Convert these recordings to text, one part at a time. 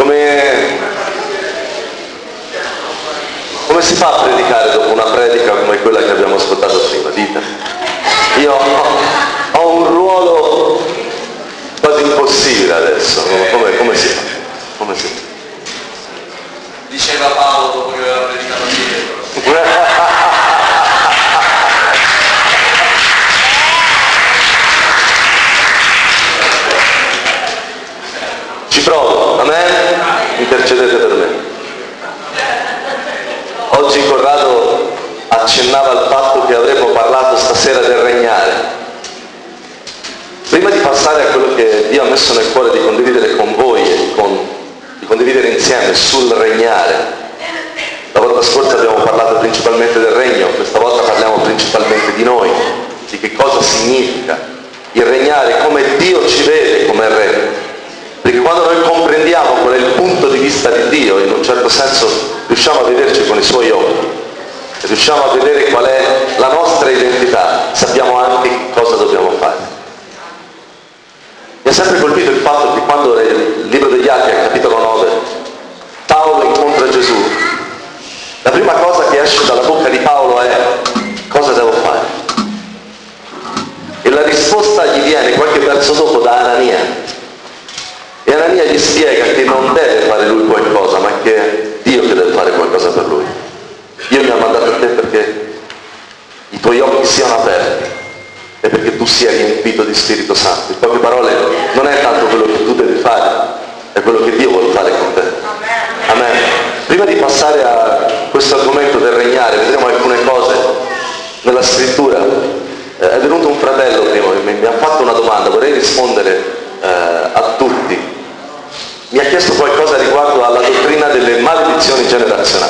Come si fa a predicare dopo una predica come quella che abbiamo ascoltato prima? Dite. Io ho un ruolo quasi impossibile adesso, come si fa? Come si fa? Diceva Paolo dopo che aveva predicato dietro. Ci provo, amen? Intercedete per me. Oggi Corrado accennava al fatto che avremmo parlato stasera del regnare. Prima di passare a quello che Dio ha messo nel cuore di condividere con voi e di condividere insieme sul regnare, la volta scorsa abbiamo parlato principalmente del regno, questa volta parliamo principalmente di noi, di che cosa significa il regnare, come Dio ci vede come re. Perché quando noi comprendiamo qual è il punto di vista di Dio, in un certo senso riusciamo a vederci con i suoi occhi, riusciamo a vedere qual è la nostra identità, sappiamo anche cosa dobbiamo fare. Mi ha sempre colpito il fatto che quando nel libro degli Atti, al capitolo 9, Paolo incontra Gesù, la prima cosa che esce dalla bocca di Paolo è: cosa devo fare? E la risposta gli viene qualche verso dopo da Anania. E Anania gli spiega che non deve fare lui qualcosa, ma che è Dio che deve fare qualcosa per lui. Dio mi ha mandato a te perché i tuoi occhi siano aperti e perché tu sia riempito di Spirito Santo. In poche parole, non è tanto quello che tu devi fare, è quello che Dio vuole fare con te. Amen. Prima di passare a questo argomento del regnare, vedremo alcune cose nella scrittura. È venuto un fratello prima, mi ha fatto una domanda, vorrei rispondere a tutti. Mi ha chiesto qualcosa riguardo alla dottrina delle maledizioni generazionali.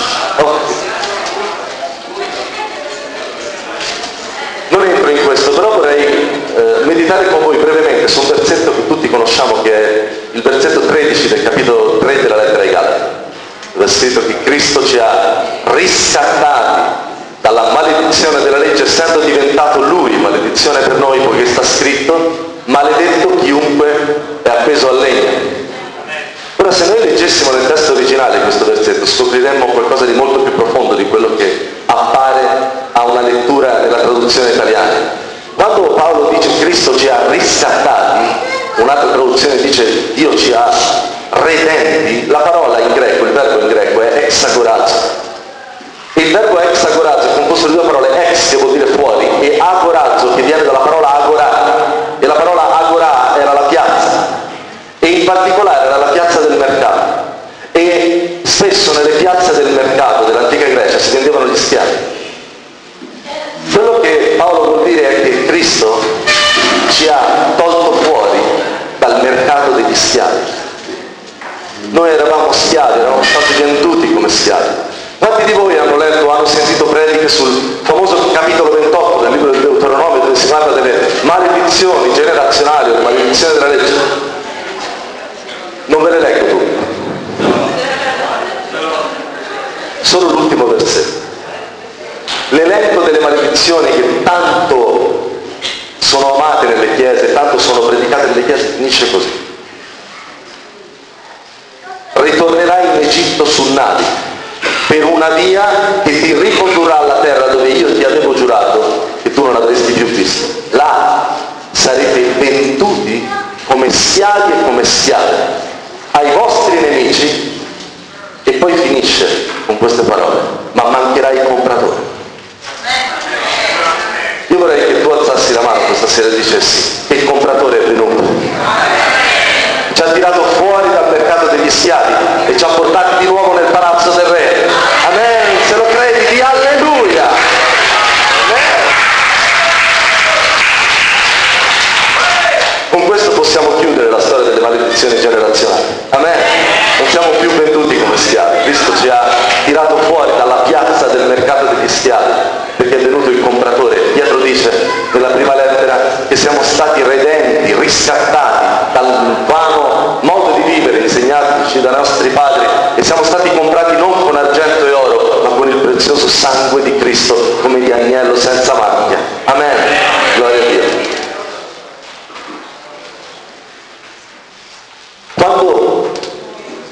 Non entro in questo, però vorrei meditare con voi brevemente su un versetto che tutti conosciamo, che è il versetto 13 del capitolo 3 della lettera ai Galati, dove è scritto che Cristo ci ha riscattati dalla maledizione della legge, essendo diventato Lui maledizione per noi, poiché sta scritto: maledetto chiunque è appeso al legno. Ora, se noi leggessimo nel testo originale questo versetto, scopriremmo qualcosa di molto più profondo di quello che appare a una lettura nella traduzione italiana. Quando Paolo dice Cristo ci ha riscattati, un'altra traduzione dice Dio ci ha redenti, la parola in greco, il verbo in greco è exagorazo. Il verbo exagorazo è composto di due parole: ex, che vuol dire fuori, e agorazo, che viene dalla parola agora. E la parola agora era la piazza, e in particolare era la piazza del mercato. E spesso nelle piazze del mercato dell'antica Grecia si vendevano gli schiavi. Quello che Paolo vuol dire è che Cristo ci ha tolto fuori dal mercato degli schiavi. Noi eravamo schiavi, eravamo stati venduti come schiavi. Quanti di voi hanno letto o hanno sentito prediche sul famoso capitolo 28 del libro del Deuteronomio, dove si parla delle maledizioni generazionali o le maledizioni della legge? Non ve le leggo tutte, solo l'ultimo versetto. L'elenco delle maledizioni che tanto sono amate nelle chiese, tanto sono predicate nelle chiese, finisce così: ritornerai in Egitto su navi, per una via che ti ricondurrà alla terra dove io ti avevo giurato che tu non avresti più visto. Là sarete venduti come schiavi e come schiave ai vostri nemici. E poi finisce con queste parole: ma mancherai il compratore. Io vorrei che tu alzassi la mano questa sera e dicessi che il compratore è venuto, ci ha tirato fuori dal mercato degli schiavi e ci ha portati di nuovo nel palazzo del re. Amen. Se lo credi, di alleluia. Amen. Con questo possiamo chiudere la storia delle maledizioni generazionali. Amen. Non siamo più venduti come schiavi. Cristo ci ha tirato fuori dalla piazza del mercato degli schiavi, perché è venuto il compratore. Pietro dice nella prima lettera che siamo stati redenti, riscattati dal vano modo di vivere insegnatici dai nostri padri, e siamo stati comprati non con argento e oro, ma con il prezioso sangue di Cristo, come di agnello senza macchia. Amen. Gloria a Dio. Quando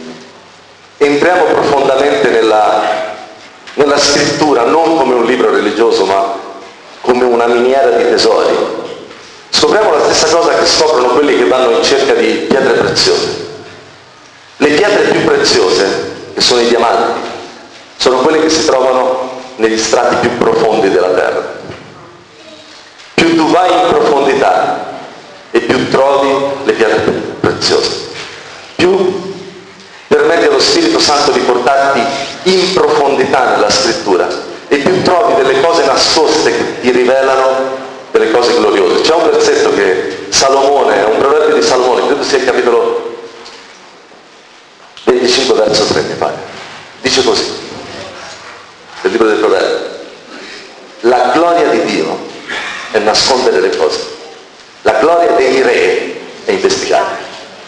entriamo profondamente nella scrittura, non come un libro religioso, ma come una miniera di tesori, scopriamo la stessa cosa che scoprono quelli che vanno in cerca di pietre preziose. Le pietre più preziose, che sono i diamanti, sono quelle che si trovano negli strati più profondi della terra. Più tu vai in profondità e più trovi le pietre più preziose, più permetti allo Spirito Santo di portarti in profondità nella scrittura e più trovi delle cose nascoste che ti rivelano delle cose gloriose. C'è un versetto che Salomone, è un proverbio di Salomone, credo sia il capitolo 25 verso 3 mi pare, dice così, nel libro del proverbio: la gloria di Dio è nascondere le cose, la gloria dei re è investigare.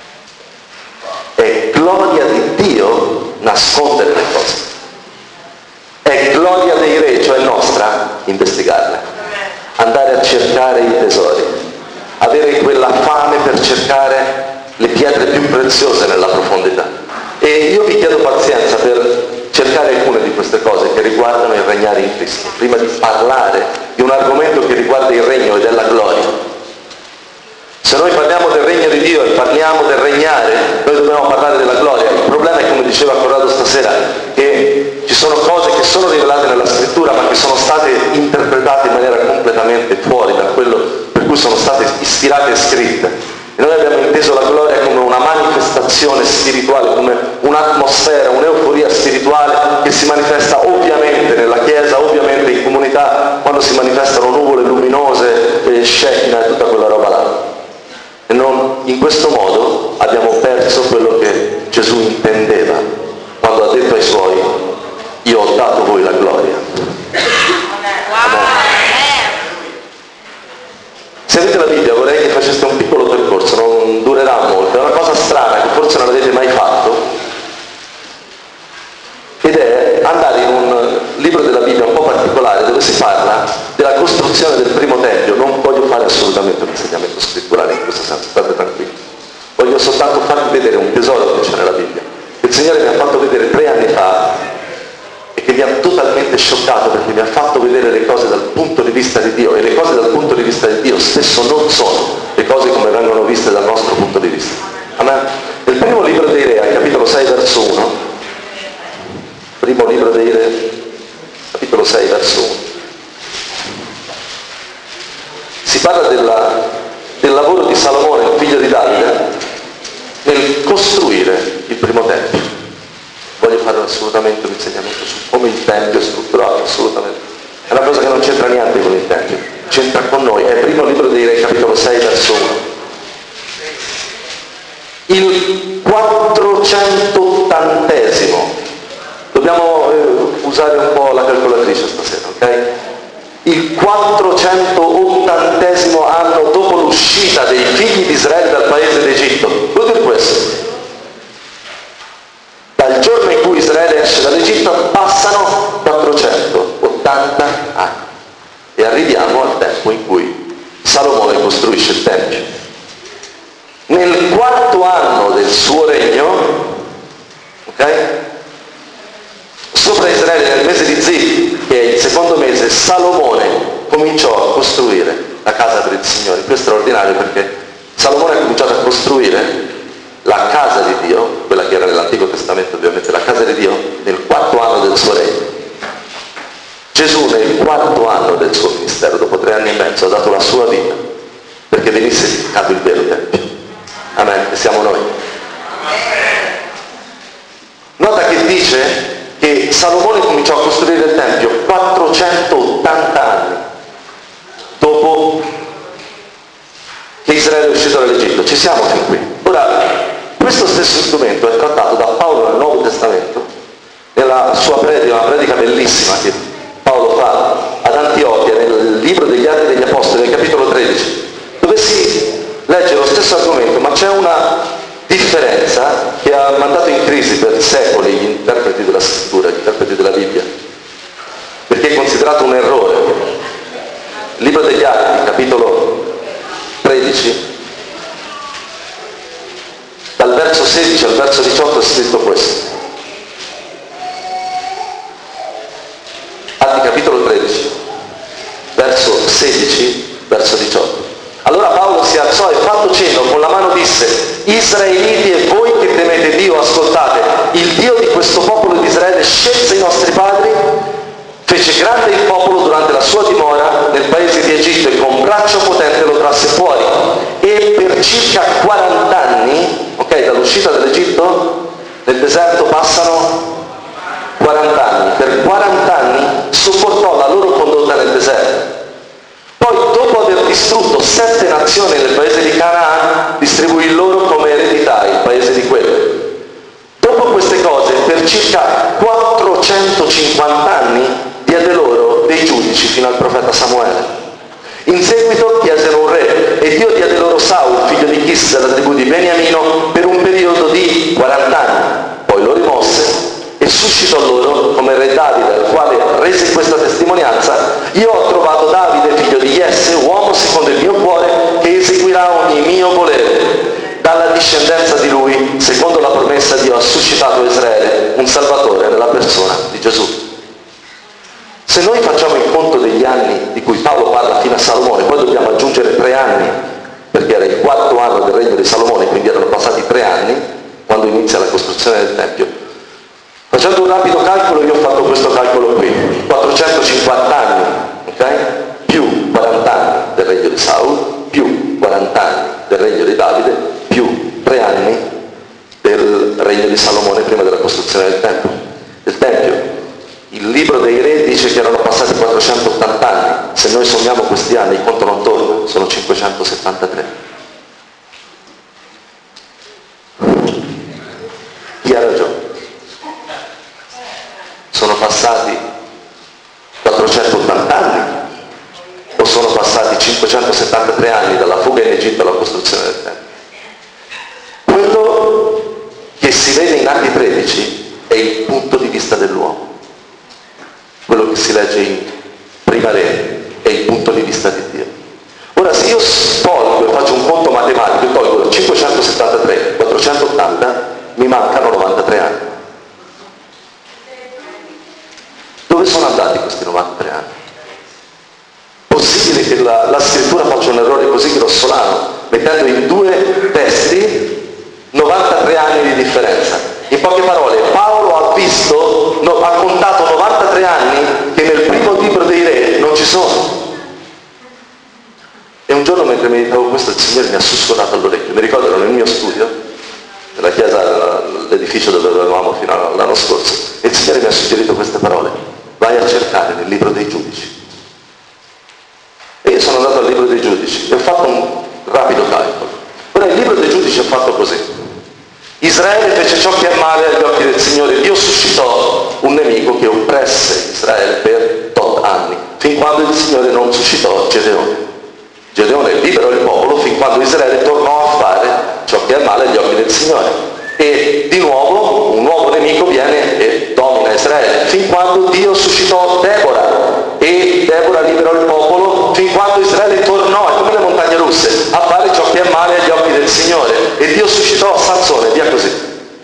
È gloria di Dio nascondere le cose, è gloria dei re, cioè nostra, investigarle, andare a cercare i tesori, avere quella fame per cercare le pietre più preziose nella profondità. E io vi chiedo pazienza per cercare alcune di queste cose che riguardano il regnare in Cristo, prima di parlare di un argomento che riguarda il regno e della gloria. Se noi parliamo del regno di Dio e parliamo del regnare, noi dobbiamo parlare della gloria. Il problema è, come diceva Corrado stasera, che ci sono cose che sono rivelate nella scrittura ma che sono state interpretate in maniera completamente fuori da quello per cui sono state ispirate e scritte. E noi abbiamo inteso la gloria come una manifestazione spirituale, come un'atmosfera, un'euforia spirituale che si manifesta ovviamente nella Chiesa, ovviamente in comunità, quando si manifestano nuvole luminose, Shekinah e tutta quella roba là. E non, in questo modo abbiamo perso quello che Gesù intendeva quando ha detto ai Suoi: io ho dato voi la gloria. Se avete la Bibbia vorrei che faceste un piccolo percorso, non durerà molto, è una cosa strana che forse non avete mai fatto, ed è andare in un libro della Bibbia un po' particolare dove si parla della costruzione del primo tempio. Non voglio fare assolutamente un insegnamento scritturale in questo senso, state tranquilli, voglio soltanto farvi vedere un tesoro che c'è nella Bibbia, che il Signore mi ha fatto vedere 3 anni fa e che mi ha totalmente scioccato, perché mi ha fatto vedere le cose dal punto di vista di Dio, e le cose dal punto di vista di Dio spesso non sono le cose come vengono viste dal nostro punto di vista. Amen? Nel primo libro dei Re, al capitolo 6 verso 1, primo libro dei Re, capitolo 6 verso 1, si parla del lavoro di Salomone, il figlio di Davide, nel costruire il primo tempio. Voglio fare assolutamente un insegnamento su come il tempio è strutturato, assolutamente. È una cosa che non c'entra niente con il tempio, c'entra con noi. È il primo libro dei Re, capitolo 6 verso 1. Il 480esimo, dobbiamo usare un po' la calcolatrice stasera, ok? Il 480esimo anno dopo l'uscita dei figli di Israele dal paese d'Egitto. Vuol dire questo: dal giorno in cui Israele esce dall'Egitto passano 480 anni e arriviamo al tempo in cui Salomone costruisce il Tempio. Nel 4º anno del suo regno, ok? Sopra Israele, nel mese di Zif, che è il secondo mese, Salomone cominciò a costruire la casa per il Signore. Questo è straordinario, perché Salomone ha cominciato a costruire la casa di Dio, quella che era nell'Antico Testamento ovviamente, la casa di Dio, nel 4º anno del suo regno. Gesù nel 4º anno del suo ministero, dopo 3 anni e mezzo, ha dato la sua vita perché venisse edificato il vero Tempio. Amen, e siamo noi. Nota che dice che Salomone cominciò a costruire il Tempio 480 anni dopo che Israele è uscito dall'Egitto. Ci siamo fin qui. Ora, questo stesso strumento è trattato da Paolo nel Nuovo Testamento, nella sua predica, una predica bellissima che Paolo fa ad Antiochia, nel libro degli Atti degli Apostoli, nel capitolo 13, dove si legge lo stesso argomento, ma c'è una differenza che ha mandato in crisi per secoli gli interpreti della scrittura, gli interpreti della Bibbia, perché è considerato un errore. Il libro degli Atti, capitolo 13, dal verso 16 al verso 18 è scritto questo: Israele scelse i nostri padri, fece grande il popolo durante la sua dimora nel paese di Egitto e con braccio potente lo trasse fuori. E per circa 40 anni, ok, dall'uscita dall'Egitto, nel deserto passano 40 anni. Per 40 anni sopportò la loro condotta nel deserto. Poi, dopo aver distrutto 7 nazioni nel paese di Canaan, distribuì loro come eredità il paese di quelli. Dopo queste cose, per circa 450 anni, diede loro dei giudici fino al profeta Samuele. In seguito chiesero un re e Dio diede loro Saul, figlio di Chis, della tribù di Beniamino, per un periodo di 40 anni. Poi lo rimosse e suscitò loro come re Davide, al quale rese questa testimonianza: io ho trovato Davide, figlio di Jesse, uomo secondo il mio cuore, che eseguirà ogni mio volere. Dalla discendenza di lui, secondo la promessa, Dio ha suscitato Israele, un salvatore nella persona di Gesù. Se noi facciamo il conto degli anni di cui Paolo parla fino a Salomone, poi dobbiamo aggiungere 3 anni, perché era il 4º anno del regno di Salomone, quindi erano passati 3 anni, quando inizia la costruzione del Tempio. Facendo un rapido calcolo, io ho fatto questo calcolo qui: 450 anni, ok? Più 40 anni del regno di Saul, più 40 anni del regno di Davide, più 3 anni del regno di Salomone prima della costruzione del Tempio. Il libro dei re dice che erano passati 480 anni. Se noi sommiamo questi anni, il conto non torna, sono 573. Chi ha ragione? Sono passati 480 anni o sono passati 573 anni dalla fuga in Egitto alla costruzione del Tempio? Quello che si vede in Atti 13 è il punto di vista dell'uomo. Quello che si legge in Prima Re è il punto di vista di Dio. Ora, se io tolgo e faccio un conto matematico e tolgo 573, 480, mi mancano 93 anni. Dove sono andati questi 93 anni? Possibile che la scrittura faccia un errore così grossolano, mettendo in 2 testi 93 anni di differenza? In poche parole, Paolo ha contato 93 anni che nel primo libro dei re non ci sono. E un giorno, mentre meditavo questo, il Signore mi ha sussurrato all'orecchio. Mi ricordo, ero nel mio studio, nella chiesa, l'edificio dove eravamo fino all'anno scorso, e il Signore mi ha suggerito queste parole: vai a cercare nel libro dei giudici. E io sono andato al libro dei giudici e ho fatto un rapido calcolo. Ora, il libro dei giudici è fatto così: Israele fece ciò che è male agli occhi del Signore. Dio suscitò un nemico che oppresse Israele per 8 anni, fin quando il Signore non suscitò Gedeone. Gedeone liberò il popolo fin quando Israele tornò a fare ciò che è male agli occhi del Signore. E di nuovo un nuovo nemico viene e domina Israele, fin quando Dio suscitò Debora. E Debora liberò il popolo fin quando Israele tornò, è come le montagne russe, a fare ciò che è male agli occhi del Signore. E Dio suscitò Sansone, via così.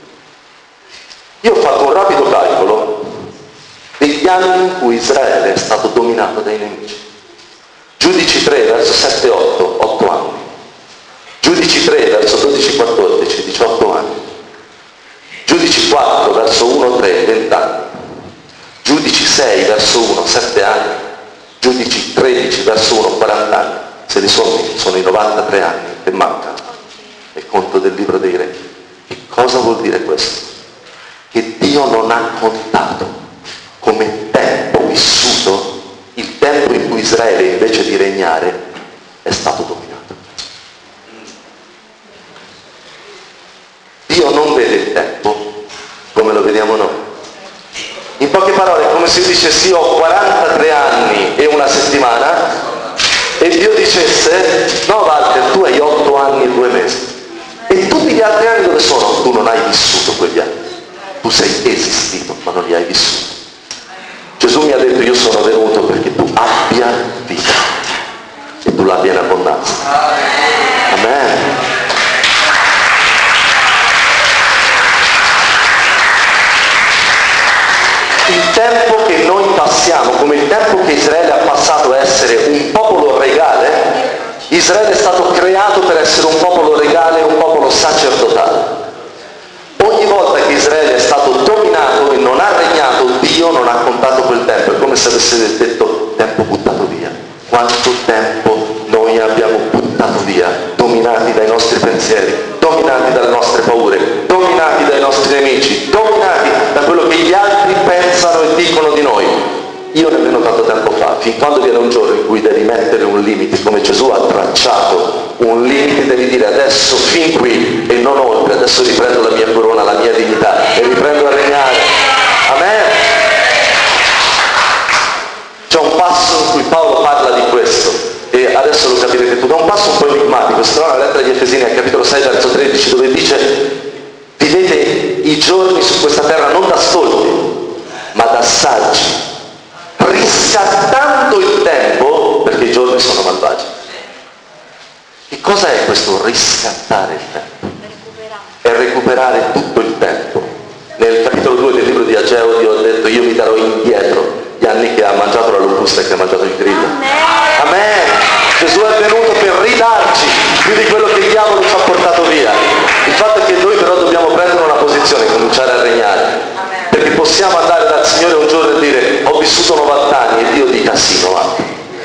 Io ho fatto un rapido calcolo degli anni in cui Israele è stato dominato dai nemici. Giudici 3 verso 7-8, 8 anni. Giudici 3 verso 12-14, 18 anni. Giudici 4 verso 1-3, 20 anni. Giudici 6 verso 1, 7 anni. Giudici 13 verso 1, 40 anni. Se li sommi sono i 93 anni che mancano nel conto del libro dei re. Che cosa vuol dire questo? Che Dio non ha contato come tempo vissuto il tempo in cui Israele, invece di regnare, è stato dominato. Dio non vede il tempo come lo vediamo noi. In poche parole, è come se io dicessi: io ho 43 anni e una settimana, e Dio dicesse: no Walter, tu hai 8 anni e 2 mesi. E tutti gli altri anni dove sono? Tu non hai vissuto quegli anni. Tu sei esistito, ma non li hai vissuti. Gesù mi ha detto: io sono venuto perché tu abbia vita e tu l'abbia in abbondanza. Amen. Il tempo che noi passiamo, come il tempo che Israele ha passato a essere un popolo regale, Israele è stato creato per essere un popolo regale, un popolo sacerdotale. Ogni volta che Israele è stato dominato e non ha regnato se avesse detto tempo buttato via. Quanto tempo noi abbiamo buttato via, dominati dai nostri pensieri, dominati dalle nostre paure, dominati dai nostri nemici, dominati da quello che gli altri pensano e dicono di noi. Io nemmeno tanto tempo fa, fin quando viene un giorno in cui devi mettere un limite, come Gesù ha tracciato un limite, devi dire adesso fin qui e non oltre, adesso riprendo la mia corona, la mia dignità e riprendo a regnare. Amen. C'è un passo in cui Paolo parla di questo e adesso lo capirete tutto. È un passo un po' enigmatico, si trova nella lettera agli Efesini al capitolo 6 verso 13, dove dice: vivete i giorni su questa terra non da stolti ma da saggi, riscattando il tempo perché i giorni sono malvagi. Che cosa è questo riscattare il tempo? È recuperare tutto il tempo. Nel capitolo 2 del libro di Ageo Dio ha detto: io mi darò indietro gli anni che ha mangiato la locusta e che ha mangiato il grillo. Amen. Gesù è venuto per ridarci più di quello che il diavolo ci ha portato via. Il fatto è che noi però dobbiamo prendere una posizione e cominciare a regnare, perché possiamo andare dal Signore un giorno e dire: ho vissuto 90 anni, e Dio dica sì 90,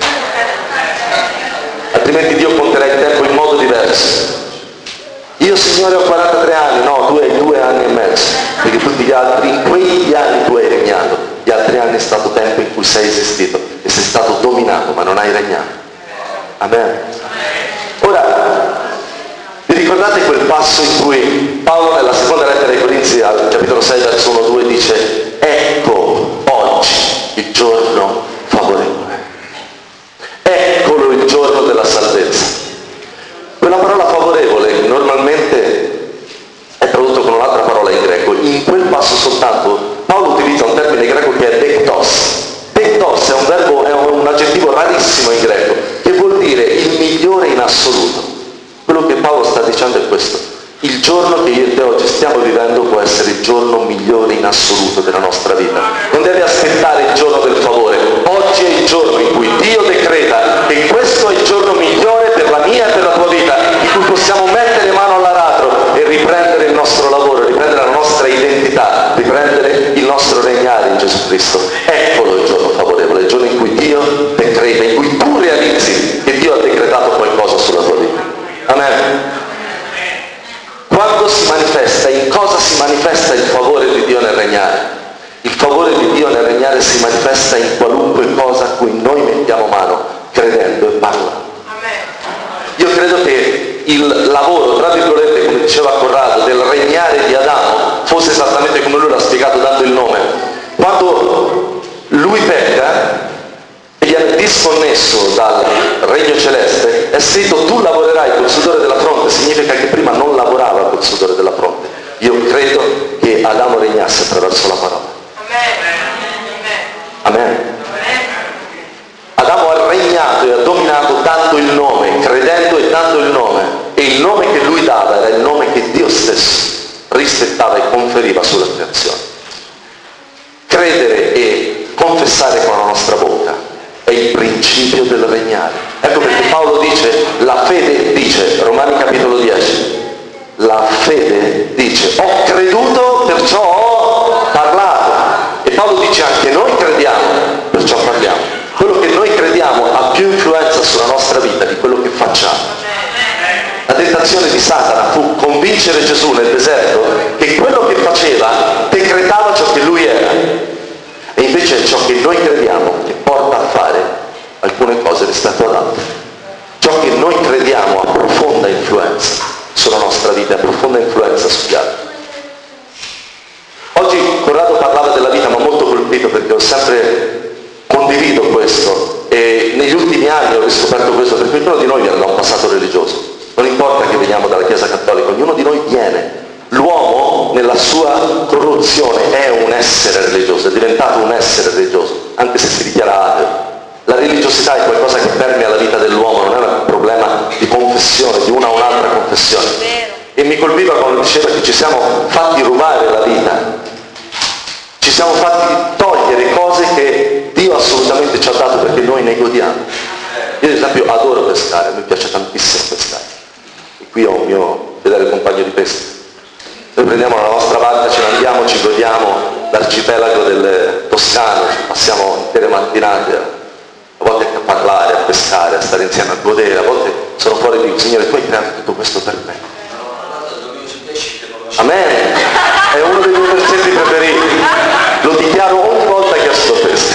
altrimenti Dio conterà il tempo in modo diverso. Io Signore ho 43 anni, no, tu hai 2 anni e mezzo, perché tutti gli altri, in quegli anni tu hai regnato, gli altri anni è stato tempo in cui sei esistito e sei stato dominato, ma non hai regnato. Amen. Ora, vi ricordate quel passo in cui Paolo nella seconda lettera ai Corinzi al capitolo 6 verso 1-2 dice: ecco oggi il giorno favorevole, eccolo il giorno della salvezza. Quella parola favorevole normalmente è tradotto con un'altra parola in greco. In quel passo soltanto Paolo utilizza un termine greco che è dektos. Dektos è un verbo, è un aggettivo rarissimo in greco, che vuol dire il migliore in assoluto. Quello che Paolo sta dicendo è questo: il giorno che io e te oggi stiamo vivendo può essere il giorno migliore in assoluto della nostra vita. Non devi aspettare il giorno del favore. Oggi è il giorno in cui Dio decreta che questo è il giorno migliore per la mia e per la tua vita, in cui possiamo mettere mano all'aratro e riprendere il nostro lavoro, riprendere la nostra identità, riprendere il nostro regnare in Gesù Cristo. Eccolo il giorno favorevole, il giorno in cui Dio decreta, in cui tu realizzi che Dio ha decretato qualcosa sulla tua vita. Amen. Quando si manifesta, in cosa si manifesta il favore di Dio nel regnare? Il favore di Dio nel regnare si manifesta in qualunque cosa a cui noi mettiamo mano, credendo e parlando. Io credo che il lavoro, tra virgolette, come diceva Corrado, del regnare di Adamo fosse esattamente come lui l'ha spiegato dando il nome. Quando lui pecca e viene disconnesso dal regno celeste, è scritto: tu lavorerai col sudore della fronte. Significa che prima non lavorava col sudore della fronte. Io credo che Adamo regnasse attraverso la parola. Amen. Adamo ha regnato e ha dominato dando il nome, credendo e dando il nome, e il nome che lui dava era il nome che Dio stesso rispettava e conferiva sulla creazione. Credere e confessare con la nostra bocca è il principio del regnare. Ecco perché Paolo dice, la fede dice, Romani capitolo 10, la fede dice: ho creduto, perciò ho parlato. E Paolo dice anche: noi crediamo, perciò parliamo. Quello che noi crediamo ha più influenza sulla nostra vita di quello che facciamo. La tentazione di Satana fu convincere Gesù nel deserto che quello che faceva decretava ciò che lui era, e invece è ciò che noi crediamo che porta a fare alcune cose rispetto ad altre. Ciò che noi crediamo ha profonda influenza sulla nostra vita, ha profonda influenza sugli altri. Oggi Corrado parlava della vita, ma molto colpito, perché ho sempre condivido questo e negli ultimi anni ho riscoperto questo, perché ognuno di noi viene da un passato religioso. Non importa che veniamo dalla Chiesa Cattolica, ognuno di noi viene. L'uomo nella sua corruzione è un essere religioso, è diventato un essere religioso, anche se si dichiara ateo. La religiosità è qualcosa che permea la vita dell'uomo, non è un problema di confessione, di una o un'altra confessione. E mi colpiva quando diceva che ci siamo fatti rubare la vita, ci siamo fatti togliere cose che Dio assolutamente ci ha dato perché noi ne godiamo. Io ad esempio adoro pescare, mi piace tantissimo pescare. E qui ho un mio fedele compagno di pesca. Noi prendiamo la nostra barca, ce ne andiamo, ci godiamo l'arcipelago toscano, ci passiamo intere mattinate, a volte anche a parlare, a pescare, a stare insieme, a godere, a volte sono fuori e dico, Signore, tu hai creato tutto questo per me. Amen. È uno dei miei versetti preferiti. Lo dichiaro ogni volta che assisto a pesca.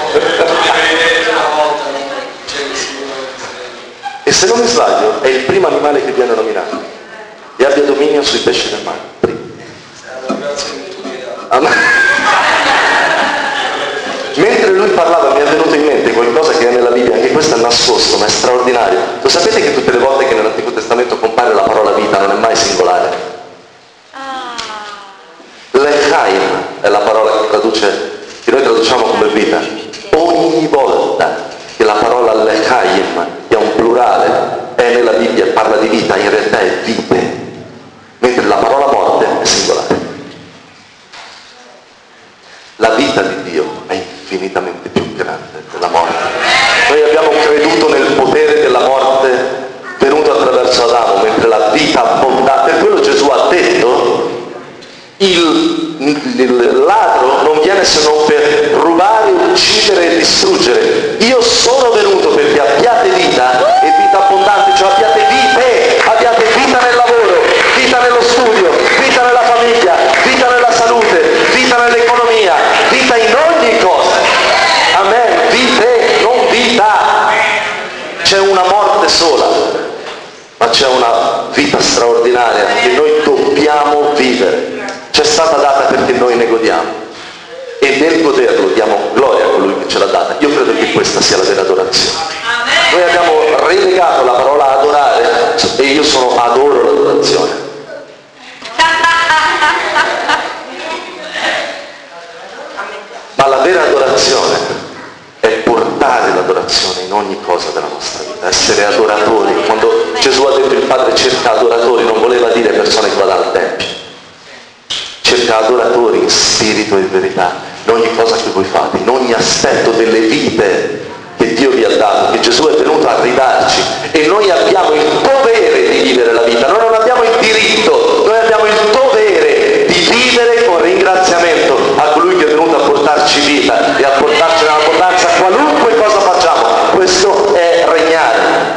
E se non mi sbaglio, è il primo animale che viene nominato. E abbia dominio sui pesci del mare. Amen. Mentre lui parlava mi è venuto in mente qualcosa che è nella Bibbia, anche questo è nascosto, ma è straordinario. Lo sapete che tutte le volte che nell'Antico Testamento compare la parola vita non è mai singolare? L'Echaim è la parola che noi traduciamo come vita. Ogni volta che la parola L'Echaim, che è un plurale, è nella Bibbia e parla di vita, in realtà è vite, mentre la parola morte è singolare. La vita di Dio è infinitamente più grande della morte. Noi abbiamo creduto nel potere della morte venuto attraverso Adamo, mentre la vita abbondante, per quello Gesù ha detto, il ladro non viene se non per rubare, uccidere e distruggere. Io sono venuto perché abbiate vita e vita abbondante, cioè abbiate vita nel lavoro, vita nello studio, vita nella famiglia, vita nella salute, vita nell'economia, vita in ogni cosa. Amen. Vite, non vita. C'è una morte sola, ma c'è una vita straordinaria che noi dobbiamo vivere. C'è stata data perché noi ne godiamo e nel goderlo diamo gloria a colui che ce l'ha data. Io credo che questa sia la vera adorazione. Noi abbiamo relegato la parola adorare e io adoro l'adorazione. Ma la vera adorazione è portare l'adorazione in ogni cosa della nostra vita, essere adoratori. Quando Gesù ha detto il Padre cerca adoratori, non voleva dire persone che vanno al Tempio. Cerca adoratori in spirito e in verità, in ogni cosa che voi fate, in ogni aspetto delle vite che Dio vi ha dato, che Gesù è venuto a ridarci, e noi abbiamo il dovere di vivere la vita, noi non abbiamo il diritto, noi abbiamo il dovere di vivere con ringraziamento a colui che è venuto a portarci vita e a portarci nell'abbondanza qualunque cosa facciamo. Questo è regnare.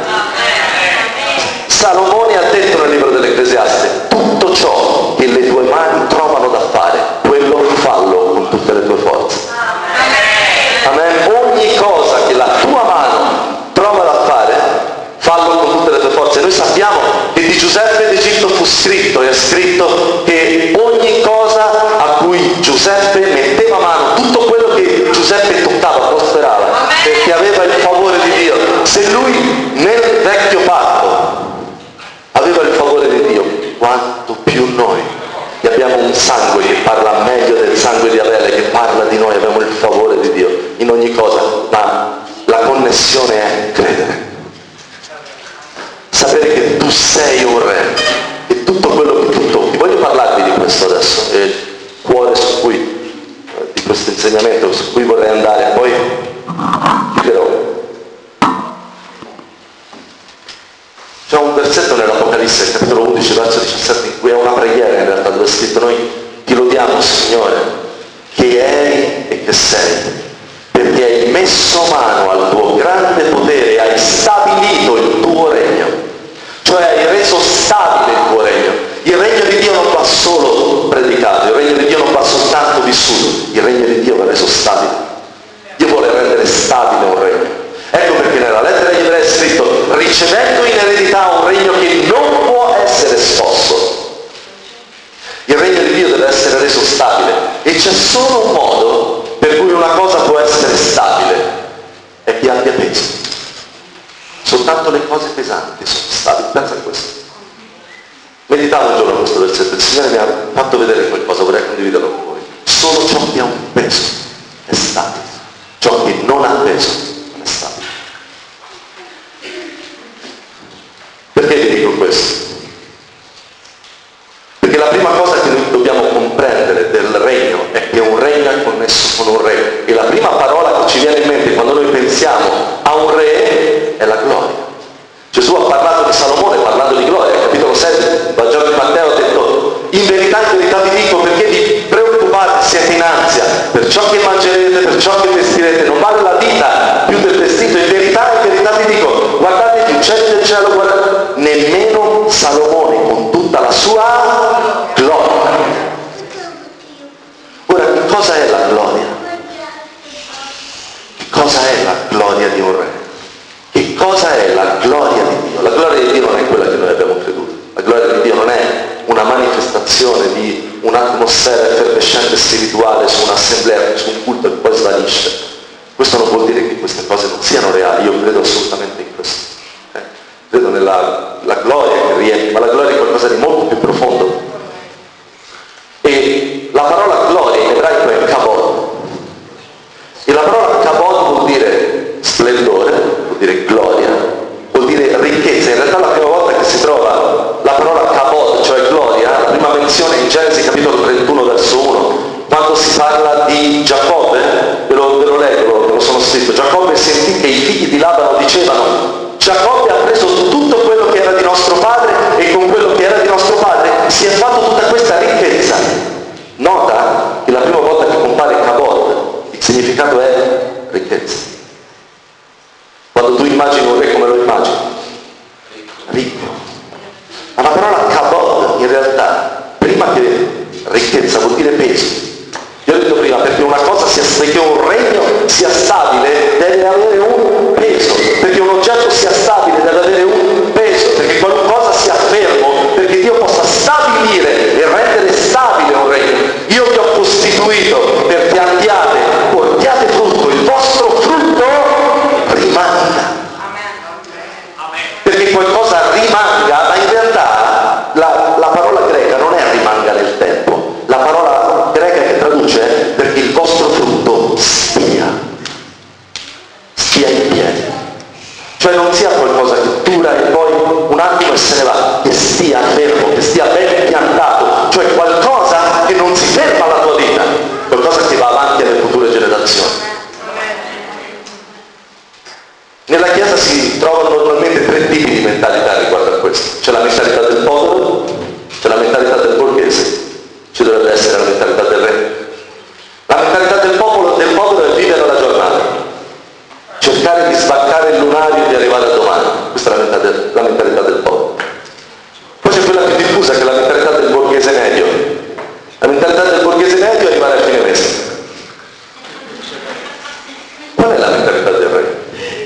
Salomone ha detto nel libro dell'Ecclesiaste, tutto ciò che le tue mani trovano da fare, quello fallo con tutte le tue forze. Amen. Ogni cosa che la tua mano trova da fare, fallo con tutte le tue forze. Noi sappiamo che di Giuseppe d'Egitto fu scritto, e è scritto che ogni cosa a cui Giuseppe metteva mano, tutto quello che Giuseppe toccava prosperava, perché aveva il favore di Dio. Se lui nel vecchio patto aveva il favore di Dio, quanto più noi che abbiamo un sangue che parla meglio del sangue di Abele, che parla di noi, abbiamo il favore di Dio in ogni cosa. Ma la connessione è credere, sapere che tu sei un re e tutto quello che tu tocchi. Voglio parlarvi di questo adesso, è il cuore su cui di questo insegnamento su cui vorrei andare, poi chiuderò. C'è un versetto nell'Apocalisse, capitolo 11, verso 17, in cui è una preghiera in realtà, dove è scritto: noi ti lodiamo, Signore, che eri e che sei, perché hai messo mano al tuo grande potere e hai stabilito il tuo regno, cioè hai reso stabile il tuo regno. Il regno di Dio non va solo predicato, il regno di Dio non va soltanto vissuto, il regno di Dio va reso stabile. Dio vuole rendere stabile un regno. Ecco perché nella lettera agli Ebrei è scritto: ricevendo in eredità un regno che non può essere scosso. Il regno di Dio deve essere reso stabile, e c'è solo un modo per cui una cosa può essere stabile, è che abbia peso. Soltanto le cose pesanti sono stabili. Pensa a questo. Meditavo un giorno questo versetto, il Signore mi ha fatto vedere qualcosa, vorrei condividerlo con voi. Solo ciò che ha un peso è stabile, ciò che non ha peso non è stabile. Perché vi dico questo? Perché la prima cosa che noi dobbiamo comprendere del regno è che un regno è connesso con un re, e la prima parola che ci viene in mente quando noi pensiamo a un re è la gloria. Gesù ha parlato di Salomone parlando di gloria, capitolo 7, Vangelo di Matteo, ha detto: in verità vi dico, perché vi preoccupate, siete in ansia per ciò che mangerete ciò che vestirete, non vale la vita più del vestito. In verità ti dico, guardate gli uccelli del cielo, guardate, nemmeno Salomone con tutta la sua gloria. Ora, che cosa è la gloria? Che cosa è la gloria di un re? Che cosa è la gloria di Dio? La gloria di Dio non è quella che noi abbiamo creduto. La gloria di Dio non è una manifestazione di un'atmosfera effervescente spirituale su un'assemblea, su un culto che poi svanisce. Questo non vuol dire che queste cose non siano reali, io credo assolutamente in questo. Credo nella gloria che riempie, ma la gloria è qualcosa di molto più profondo. E la parola gloria in ebraico è kabod. E la parola kabod vuol dire splendore, vuol dire gloria, vuol dire ricchezza. In realtà la prima volta che si trova la parola kabod, cioè gloria, la prima menzione in Genesi capitolo 31 verso 1, quando si parla di Giacobbe, ve lo leggo, ve lo sono scritto. Giacobbe sentì che i figli di Labano dicevano: Giacobbe ha preso tutto quello che era di nostro padre e con quello che era di nostro padre si è fatto tutta questa ricchezza. Nota che la prima volta che compare kabod, il significato è ricchezza. Quando tu immagini un re, come lo immagini? Ricco. Ma la parola kabod in realtà, prima che ricchezza, vuol dire peso. Io ho detto prima, perché una cosa perché un regno sia stabile deve avere un peso, perché un oggetto sia stabile deve avere un peso, perché qualcosa sia fermo, perché Dio possa stabilire e rendere stabile un regno. Io vi ho costituito perché andiate, portiate frutto, il vostro frutto rimanga. Perché qualcosa rimanga, ma in realtà la parola greca non è rimanga nel tempo, la parola greca che traduce è perché il vostro frutto stia in piedi. Cioè non sia qualcosa che dura e poi un attimo e se ne va, che stia fermo, che stia ben piantato, cioè qualcosa che non si ferma alla tua vita, qualcosa che va avanti alle future generazioni. Nella Chiesa si trovano normalmente tre tipi di mentalità riguardo a questo. C'è la mentalità del povero, c'è la mentalità del borghese, ci dovrebbe essere la mentalità del re. La mentalità del povero è vivere la giornata, cercare di sbaccare il lunario e di arrivare a domani. Questa è la mentalità del povero. Poi c'è quella più diffusa che è la mentalità del borghese medio. La mentalità del borghese medio è arrivare a fine mese. Qual è la mentalità del re?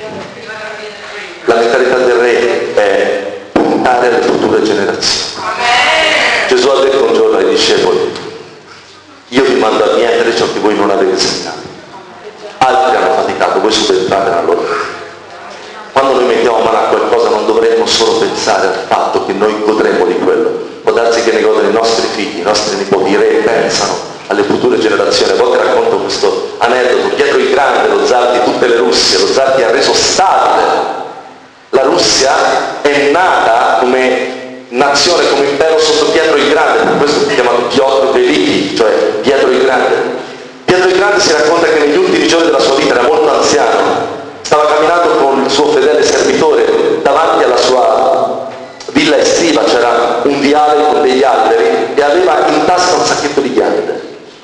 La mentalità del re è puntare alle future generazioni. Gesù ha detto un giorno ai discepoli: io vi mando a mietere ciò che voi non avete sembrato. Altri hanno faticato, voi subentrate nella loro vita. Quando noi mettiamo mano a qualcosa non dovremmo solo pensare al fatto che noi godremo di quello. Può darsi che ne godano i nostri figli, i nostri nipoti. I re pensano alle future generazioni. A volte racconto questo aneddoto: Pietro il Grande, lo zar di tutte le Russie, lo zar che ha reso stabile la Russia, è nata come nazione, come impero sotto Pietro il Grande, per questo si chiama Piotr Veliki, cioè Pietro il Grande. Pietro il Grande si racconta che negli ultimi giorni della sua vita, era molto anziano, stava camminando con il suo fedele servitore davanti alla sua villa estiva, c'era un viale con degli alberi e aveva in tasca un sacchetto di ghiande.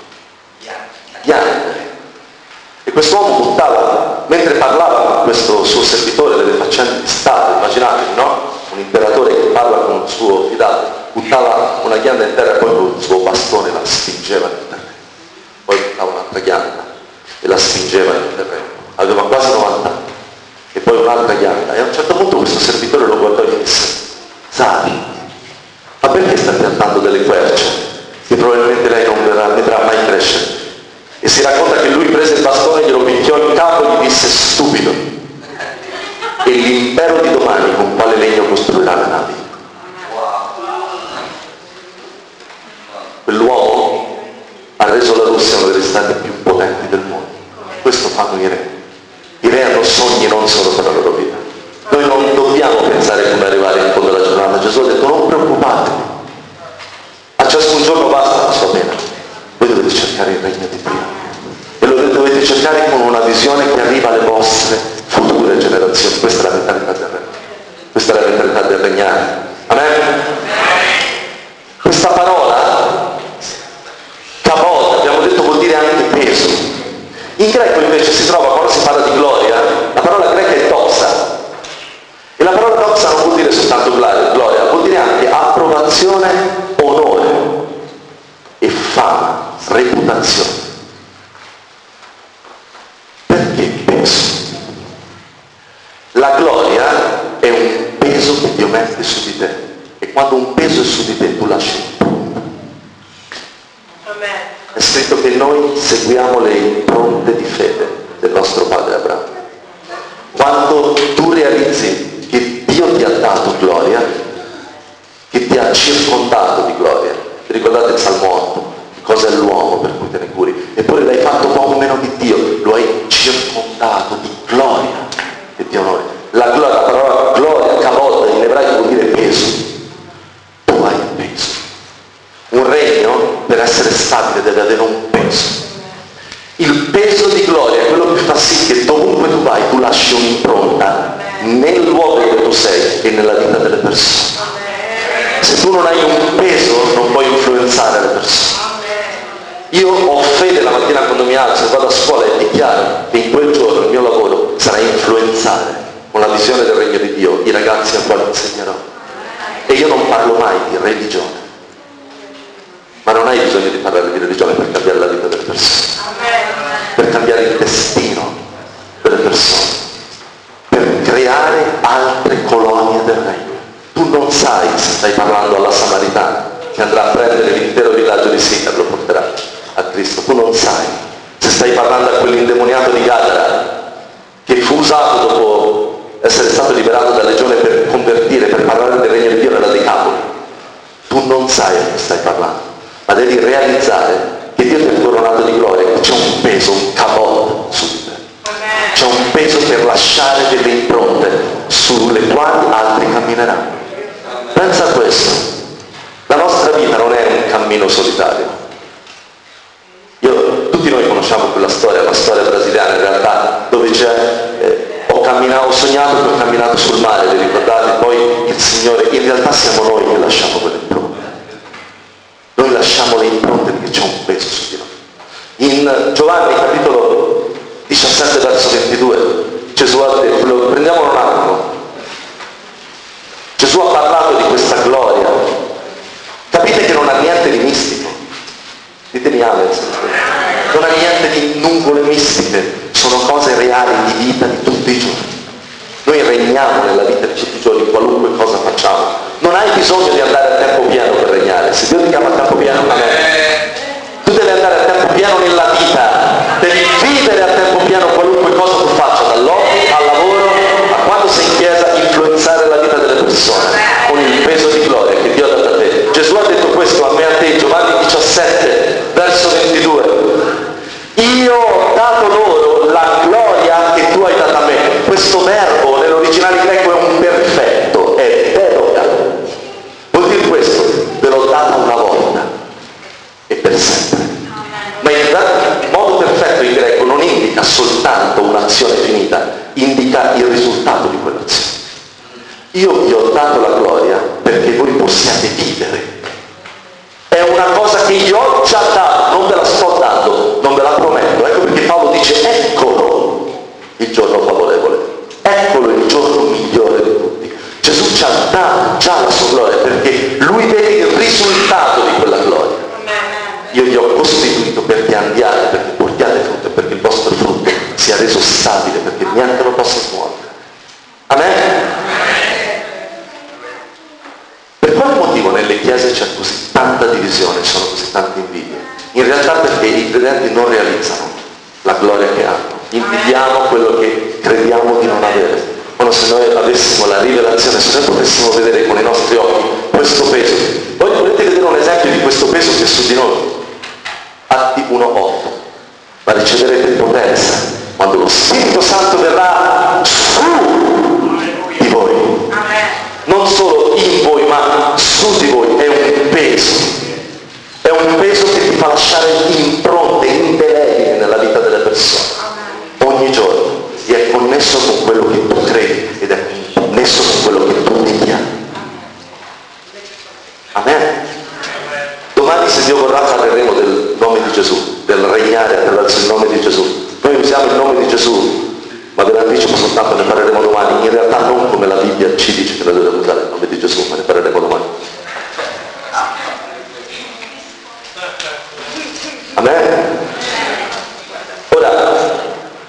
E quest'uomo buttava, mentre parlava con questo suo servitore delle faccende di Stato, immaginatevi, no? Un imperatore che parla con un suo fidato, buttava una ghianda in terra e poi con il suo bastone la spingeva nel terreno. Poi buttava un'altra ghianda e la spingeva nel terreno. Aveva quasi 90 anni. E poi un'altra ghianda. E a un certo punto questo servitore lo guardò e gli disse: Zari, ma perché sta piantando delle querce che probabilmente lei non vedrà mai crescere? E si racconta che lui prese il bastone, glielo picchiò in capo e gli disse: stupido, e l'impero di domani con quale legno costruirà le navi? Quell'uomo ha reso la Russia uno degli stati più potenti del mondo. Questo fanno i re. I re hanno sogni non solo per la loro vita. Noi non dobbiamo pensare come arrivare in fondo alla giornata. Gesù ha detto: non preoccupatevi, a ciascun giorno basta la sua pena. Voi dovete cercare il regno di Dio e lo dovete cercare con una visione che arriva alle vostre future generazioni. Questa è la mentalità del re, questa è la mentalità del regnare. Amen? Questa parola kabod, abbiamo detto, vuol dire anche peso. In greco invece si trova quando si parla di gloria, la parola greca è doxa. E la parola doxa non vuol dire soltanto gloria, vuol dire anche approvazione, onore e fama, reputazione. Perché peso? La gloria è un peso che Dio mette su di te, e quando un peso è su di te tu lasci impronta. È scritto che noi seguiamo le impronte di fede del nostro padre Abramo. Quando tu realizzi che Dio ti ha dato gloria, che ti ha circondato di gloria, vi ricordate il Salmo 8? Cosa è l'uomo per cui te ne curi? Eppure l'hai fatto poco meno di Dio, lo hai circondato di gloria e di onore. La parola gloria, kavod, in ebraico vuol dire peso. Tu hai un peso. Un regno, per essere stabile, deve avere un peso. Il peso di gloria è quello che fa sì che dovunque tu vai tu lasci un'impronta nel luogo dove tu sei e nella vita delle persone. Se tu non hai un peso non puoi influenzare le persone. Io ho fede la mattina quando mi alzo e vado a scuola e dichiaro che in quel giorno il mio lavoro sarà influenzare con la visione del regno di Dio i ragazzi ai quali insegnerò. E io non parlo mai di religione, ma non hai bisogno di parlare di religione per cambiare la vita delle persone, per cambiare il destino delle persone, per creare altre colonie del regno. Tu non sai se stai parlando alla Samaritana che andrà a prendere l'intero villaggio di Sicar e lo porterà a Cristo. Tu non sai se stai parlando a quell'indemoniato di Gadara che fu usato dopo essere stato liberato dalla legione per convertire, per parlare del regno di Dio nella Decapoli. Tu non sai a chi stai parlando, ma devi realizzare che Dio ti ha coronato di gloria, che c'è un peso, un kavod su di te. C'è un peso per lasciare delle impronte sulle quali altri cammineranno. Pensa a questo. La nostra vita non è un cammino solitario. Tutti noi conosciamo quella storia, la storia brasiliana in realtà, dove ho sognato che ho camminato sul mare, vi ricordate? Poi il Signore, in realtà siamo noi che lasciamo quelle impronte. Noi lasciamo le impronte perché c'è un peso su di noi. In Giovanni capitolo 17 verso 22 Gesù ha detto, prendiamolo un attimo, Gesù ha parlato di questa gloria. Capite che non ha niente di mistico. Ditemi amen. Non ha niente di nuvole mistiche, sono cose reali di vita di tutti i giorni. Noi regniamo nella vita di tutti i giorni, qualunque cosa facciamo. Non hai bisogno di andare a tempo pieno per regnare. Se Dio ti chiama a tempo pieno, tu devi andare a tempo pieno nella vita, devi vivere a tempo pieno qualunque cosa tu faccia, dall'hobby al lavoro, a quando sei in chiesa, influenzare la vita delle persone con il peso di gloria che Dio ha dato a te. Gesù ha detto questo a me e a te, Giovanni 17 verso 22. Io ho dato loro la gloria che tu hai dato a me. Questo verbo nell'originale greco è un perfetto, è deroga. Vuol dire questo, ve l'ho data una volta e per sempre. Ma in modo perfetto in greco non indica soltanto un'azione finita, indica il risultato di quell'azione. Io vi ho dato la gloria perché voi possiate vivere. È una cosa che io ho già dato, non ve la sto dando, non ve la prometto. Ecco perché Paolo dice, eccolo il giorno favorevole, eccolo il giorno migliore di tutti. Gesù ci ha dato già la sua gloria perché lui vede il risultato di quella gloria. Io vi ho costituito perché andiate, perché portiate frutto e perché il vostro frutto sia reso stabile, perché niente lo possa smuovere. Amen? Per quale motivo nelle chiese c'è così tanta divisione, ci sono così tante invidie? In realtà perché i credenti non realizzano la gloria che hanno. Invidiamo quello che crediamo di non avere. Quando se noi avessimo la rivelazione, se noi potessimo vedere con i nostri occhi questo peso. Voi volete vedere un esempio di questo peso che è su di noi? Atti 1:8. Ma riceverete potenza quando lo Spirito Santo verrà su di voi. Non solo in voi, ma su di voi. È un peso. È un peso che ti fa lasciare impronte indelebili nella vita delle persone. Ogni giorno. E è connesso con quello che tu credi ed è connesso con quello che tu dichiari. Amen. Domani, se Dio vorrà, parleremo del nome di Gesù, del regnare attraverso il nome di Gesù. Noi usiamo il nome Amen? Ora,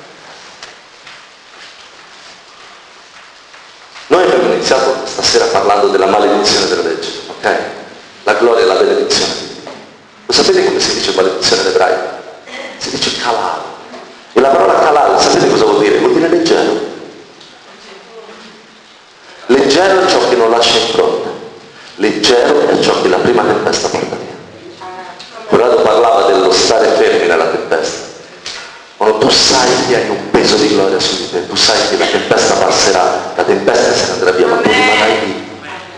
noi abbiamo iniziato stasera parlando della maledizione della legge, ok? La gloria e la benedizione. Lo sapete come si dice maledizione in ebraico? Si dice kalal. E la parola kalal, sapete cosa vuol dire? Vuol dire leggero. Leggero è ciò che non lascia impronte. Leggero è ciò che la prima tempesta porta via. Corrado parlava dello stare fermi nella tempesta. Quando tu sai che hai un peso di gloria su di te, tu sai che la tempesta passerà, la tempesta se ne andrà via, ma tu rimarrai lì.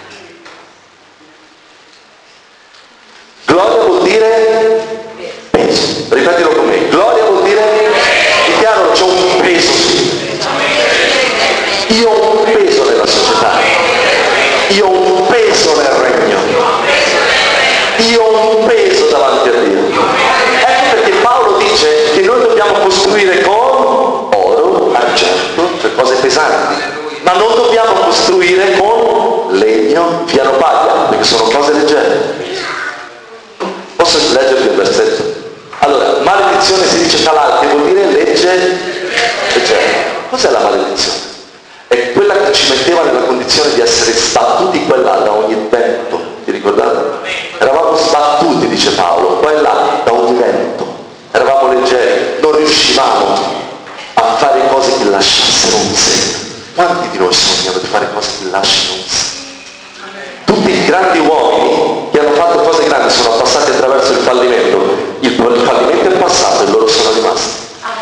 Gloria vuol dire peso. Ripetilo con me. Gloria vuol dire dichiaro c'è un peso su di me. Io ho un peso nella società. Io ho un peso nel regno. Io ho un peso davanti a Dio. Ecco perché Paolo dice che noi dobbiamo costruire con oro, argento, cioè cose pesanti, ma non dobbiamo costruire con legno, fieno paglia, perché sono cose leggere. Posso leggervi il versetto? Allora, maledizione si dice kalal, che vuol dire leggero. Cos'è la maledizione? È quella che ci metteva nella condizione di essere sbattuti qua e là da ogni vento. Ti ricordate? Eravamo sbattuti, dice Paolo, qua e là da ogni vento. Eravamo leggeri, non riuscivamo a fare cose che lasciassero un segno. Quanti di noi sognano di fare cose che lasciano un segno? Tutti i grandi uomini che hanno fatto cose grandi sono passati attraverso il fallimento. Il fallimento è passato e loro sono rimasti.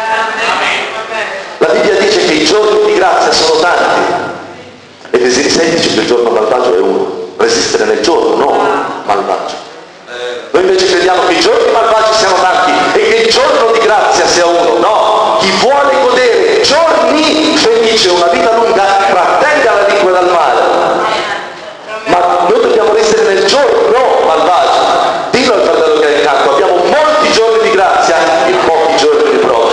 La Bibbia dice che i giorni di grazia sono tanti. Ed Ezechiele dice che il giorno malvagio è uno. Resistere nel giorno, non malvagio. Noi invece crediamo che i giorni malvagi siano tanti e che il giorno di grazia sia uno. No, chi vuole godere giorni felici, una vita lunga, trattenga la lingua dal male. Ma noi dobbiamo essere nel giorno malvagio. Dillo al fratello che è accanto, abbiamo molti giorni di grazia e pochi giorni di prova.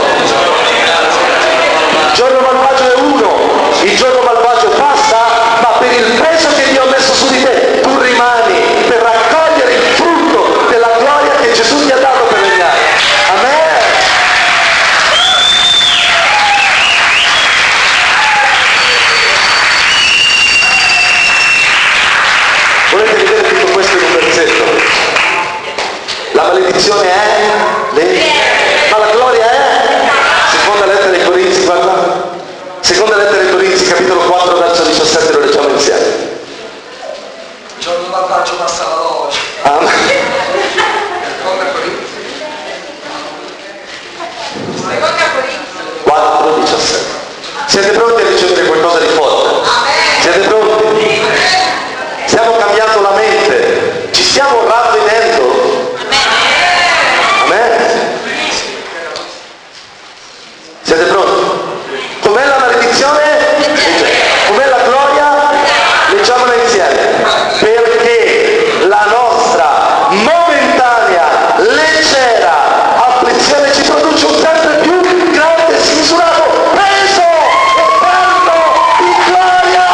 Il giorno malvagio è uno, il giorno malvagio passa, ma per il peso che Dio ha messo su di te, tu rimani per raccogliere il frutto della gloria che Gesù ti ha dato per regnare. Amen. Volete vedere tutto questo in un versetto? La maledizione è ma la gloria è seconda lettera ai Corinzi, guarda. Seconda lettera ai Corinzi, capitolo 4, verso 17, lo leggiamo insieme. Il giorno malvagio passa la voce. Amen. Seconda Corinzi. 4, 17. Siete pronti a ricevere qualcosa di forte? Siete pronti? Stiamo cambiando la mente, ci stiamo ravvedendo. Amen. Siete pronti? Com'è la maledizione? Com'è la gloria? Leggiamola insieme. Perché la nostra momentanea, leggera afflizione ci produce un sempre più grande e smisurato peso eterno di gloria.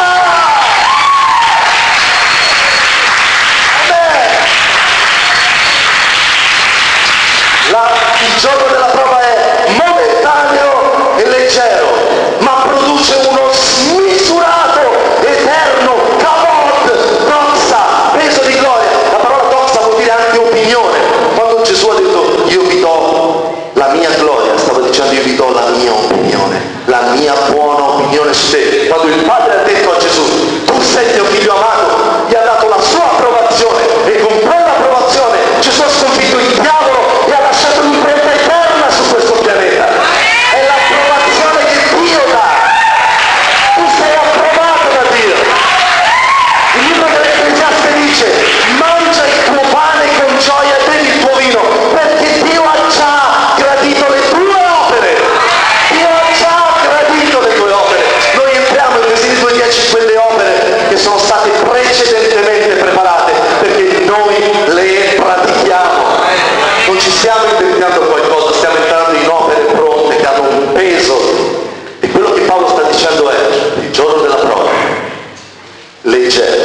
Il giorno della prova è momentaneo e leggero, ma produce uno smisurato, eterno, kavod, doxa, peso di gloria. La parola doxa vuol dire anche opinione. Quando Gesù ha detto io vi do la mia gloria, stava dicendo io vi do la mia opinione, la mia buona opinione su te. Quando il Padre ha detto a Gesù tu sei il mio figlio amato, gli ha dato la sua approvazione e con quell'approvazione Gesù ha sconfitto il diavolo e ha lasciato un'imprenta eterna su questo pianeta. È l'approvazione che Dio dà. Tu sei approvato da Dio. Il libro dell'Ecclesiaste dice mangia il tuo pane con gioia e bevi il tuo vino, perché Dio ha già gradito le tue opere. Dio ha già gradito le tue opere. Noi entriamo in Efesini 2:10 quelle opere che sono state precedentemente preparate perché noi le pratichiamo. Non ci stiamo inventando qualcosa, stiamo entrando in opere pronte che hanno un peso. E quello che Paolo sta dicendo è il giorno della prova, leggero,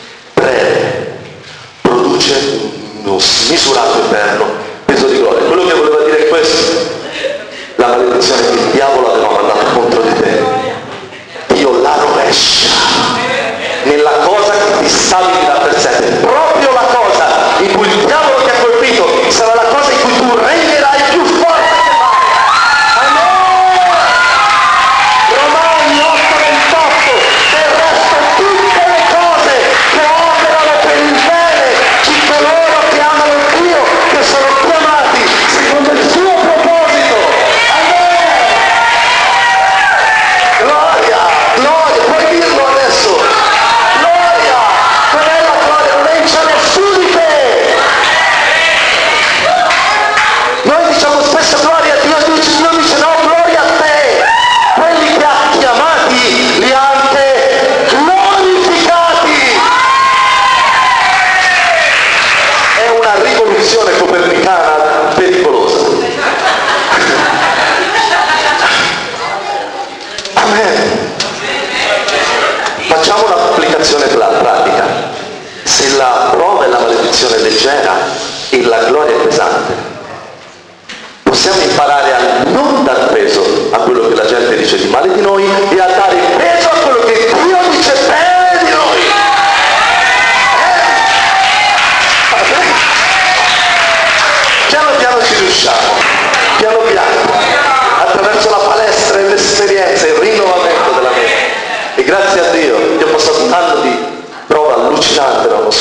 breve, produce uno smisurato eterno peso di gloria. Quello che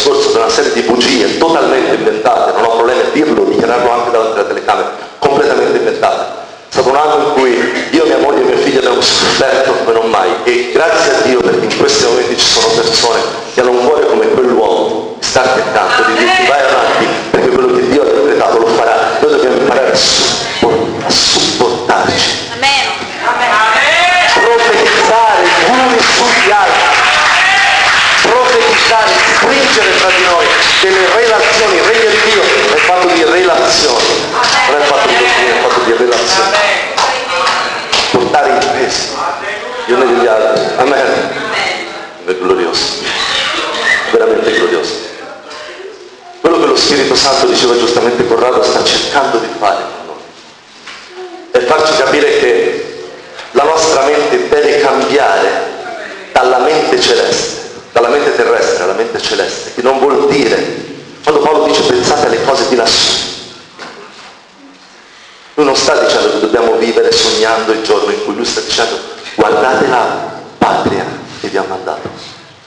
scorso da una serie di bugie totalmente inventate, non ho problemi a dirlo, dichiararlo anche davanti alla telecamera, completamente inventate. È stato un anno in cui io, mia moglie e mio figlio abbiamo sofferto come non mai, e grazie a Dio perché in questi momenti ci sono persone che hanno un cuore come quell'uomo, di starti accanto, di dirti vai avanti, perché quello che Dio ha decretato lo farà. Noi dobbiamo imparare a supportarci. Amen. Profetizzare gli uni sugli altri, profetizzare, stringere tra di noi delle relazioni. Il regno di Dio è fatto di relazioni, non è fatto di dottrina, è fatto di relazioni. Portare i pesi gli uni degli altri. Amen. È glorioso, veramente glorioso. Quello che lo Spirito Santo, diceva giustamente Corrado, sta cercando di fare con noi è farci capire che la nostra mente deve cambiare dalla mente celeste, dalla mente terrestre alla mente celeste, che non vuol dire, quando Paolo dice pensate alle cose di lassù, lui non sta dicendo che dobbiamo vivere sognando il giorno in cui, lui sta dicendo guardate la patria che vi ha mandato.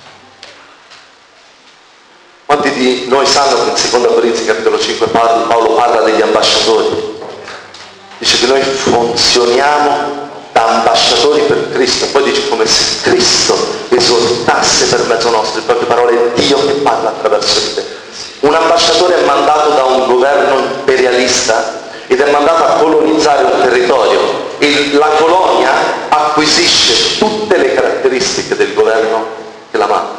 Quanti di noi sanno che in 2 Corinzi capitolo 5 Paolo parla degli ambasciatori? Dice che noi funzioniamo da ambasciatori per Cristo, poi dice come se Cristo esortasse per mezzo nostro, in poche parole è Dio che parla attraverso di te. Un ambasciatore è mandato da un governo imperialista ed è mandato a colonizzare un territorio, e la colonia acquisisce tutte le caratteristiche del governo che la manda.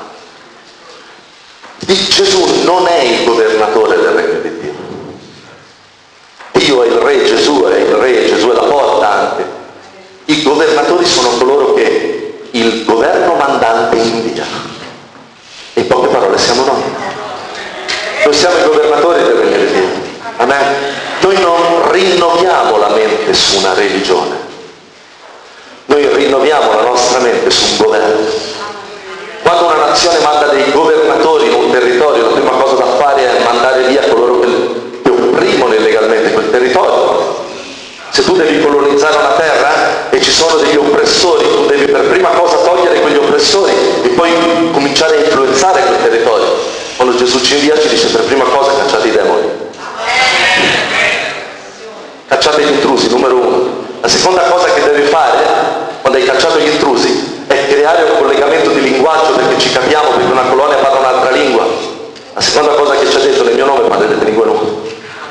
Gesù non è il governatore del regno di Dio. Dio è il re, Gesù è il re, Gesù è la porta anche. I governatori sono coloro che il governo mandante invia. In poche parole siamo noi. Noi siamo i governatori del regno di Dio. Amen. Noi non rinnoviamo la mente su una religione. Noi rinnoviamo la nostra mente su un governo. Quando una nazione manda dei governatori in un territorio, la prima cosa da fare è mandare via coloro che opprimono illegalmente quel territorio. Se tu devi colonizzare una terra e ci sono degli oppressori, tu devi per prima cosa togliere quegli oppressori e poi cominciare a influenzare quel territorio. Quando Gesù ci invia ci dice per prima cosa cacciate i demoni. Cacciate gli intrusi, numero uno. La seconda cosa che devi fare quando hai cacciato gli intrusi è creare un collegamento di linguaggio perché ci capiamo, perché una colonia parla un'altra lingua. La seconda cosa che ci ha detto nel mio nome parlerete lingue nuove.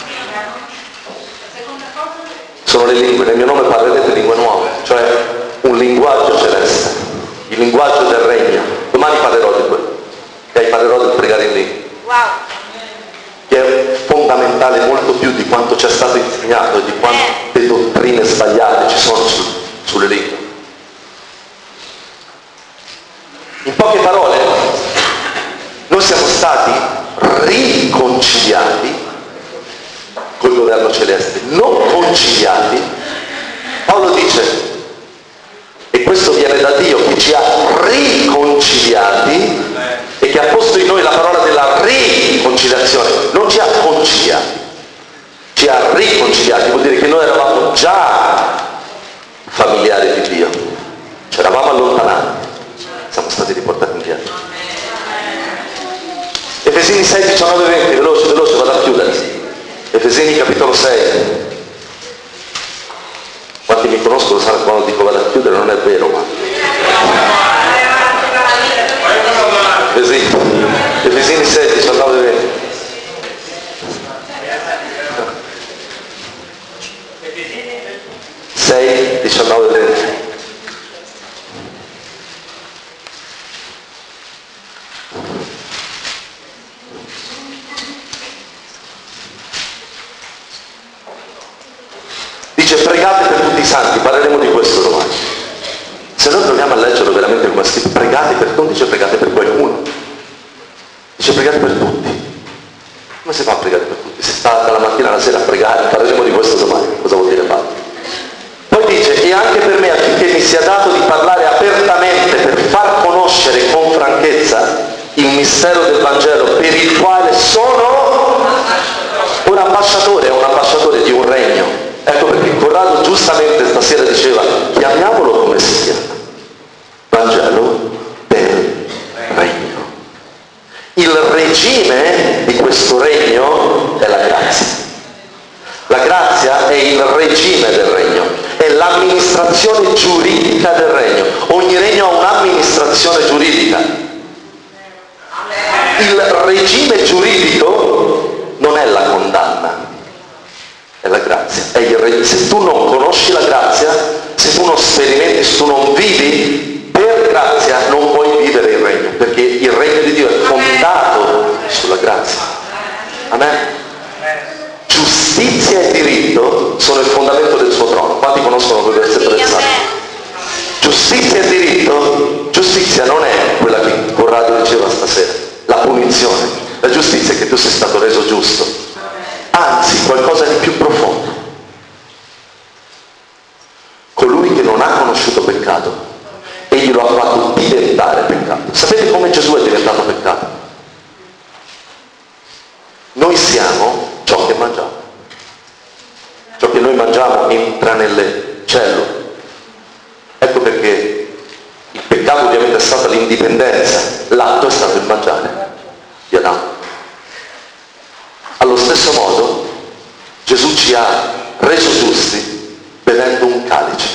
Sono le lingue, nel mio nome parlerete lingue nuove, cioè un linguaggio celeste, il linguaggio del regno. Domani parlerò di quello, e parlerò del pregare in lingua. Che è fondamentale molto più di quanto ci è stato insegnato e di quante dottrine sbagliate ci sono sulle lingue. In poche parole, noi siamo stati riconciliati col governo celeste, non conciliati. Paolo dice, e questo viene da Dio che ci ha riconciliati e che ha posto in noi la parola della riconciliazione, non ci ha conciliati, ci ha riconciliati, vuol dire che noi eravamo già familiari di Dio, ci eravamo allontanati, siamo stati riportati indietro. Efesini 6, 19, 20, veloce, vado a chiudere. Efesini capitolo 6. Quanti mi conoscono sanno che quando dico vado a chiudere non è vero, ma Efesini 6, 19, 20. Sei, 19, 20. Dice pregate per tutti i santi, parleremo di questo domani. Se noi proviamo a leggerlo veramente come scritto, pregate per, non dice pregate per qualcuno, dice pregate per tutti. Come si fa a pregare per tutti? Si sta dalla mattina alla sera a pregare, parleremo di questo domani, cosa vuol dire Paolo. Poi dice, e anche per me affinché mi sia dato di parlare apertamente per far conoscere con franchezza il mistero del Vangelo per il quale sono un ambasciatore, è un ambasciatore di un regno. Ecco perché Corrado giustamente stasera diceva, chiamiamolo come si chiama, Vangelo del regno. Il regime grazia è il regime del regno, è l'amministrazione giuridica del regno. Ogni regno ha un'amministrazione giuridica. Il regime giuridico non è la condanna, è la grazia. Se tu non conosci la grazia, se tu non sperimenti, se tu non vivi per grazia, non puoi vivere il regno, perché il regno di Dio è fondato sulla grazia. Amen. Giustizia e diritto sono il fondamento del suo trono. Quanti conoscono quel versetto del Salmo? Giustizia e diritto. Giustizia non è quella che Corrado diceva stasera, la punizione. La giustizia è che tu sei stato reso giusto, anzi qualcosa di più profondo. Colui che non ha conosciuto peccato, egli lo ha fatto diventare peccato. Sapete come Gesù è diventato peccato? Noi siamo ciò che mangiamo. Ciò che noi mangiamo entra nelle cellule. Ecco perché il peccato ovviamente è stata l'indipendenza, l'atto è stato il mangiare di Adamo. Allo stesso modo Gesù ci ha reso giusti bevendo un calice,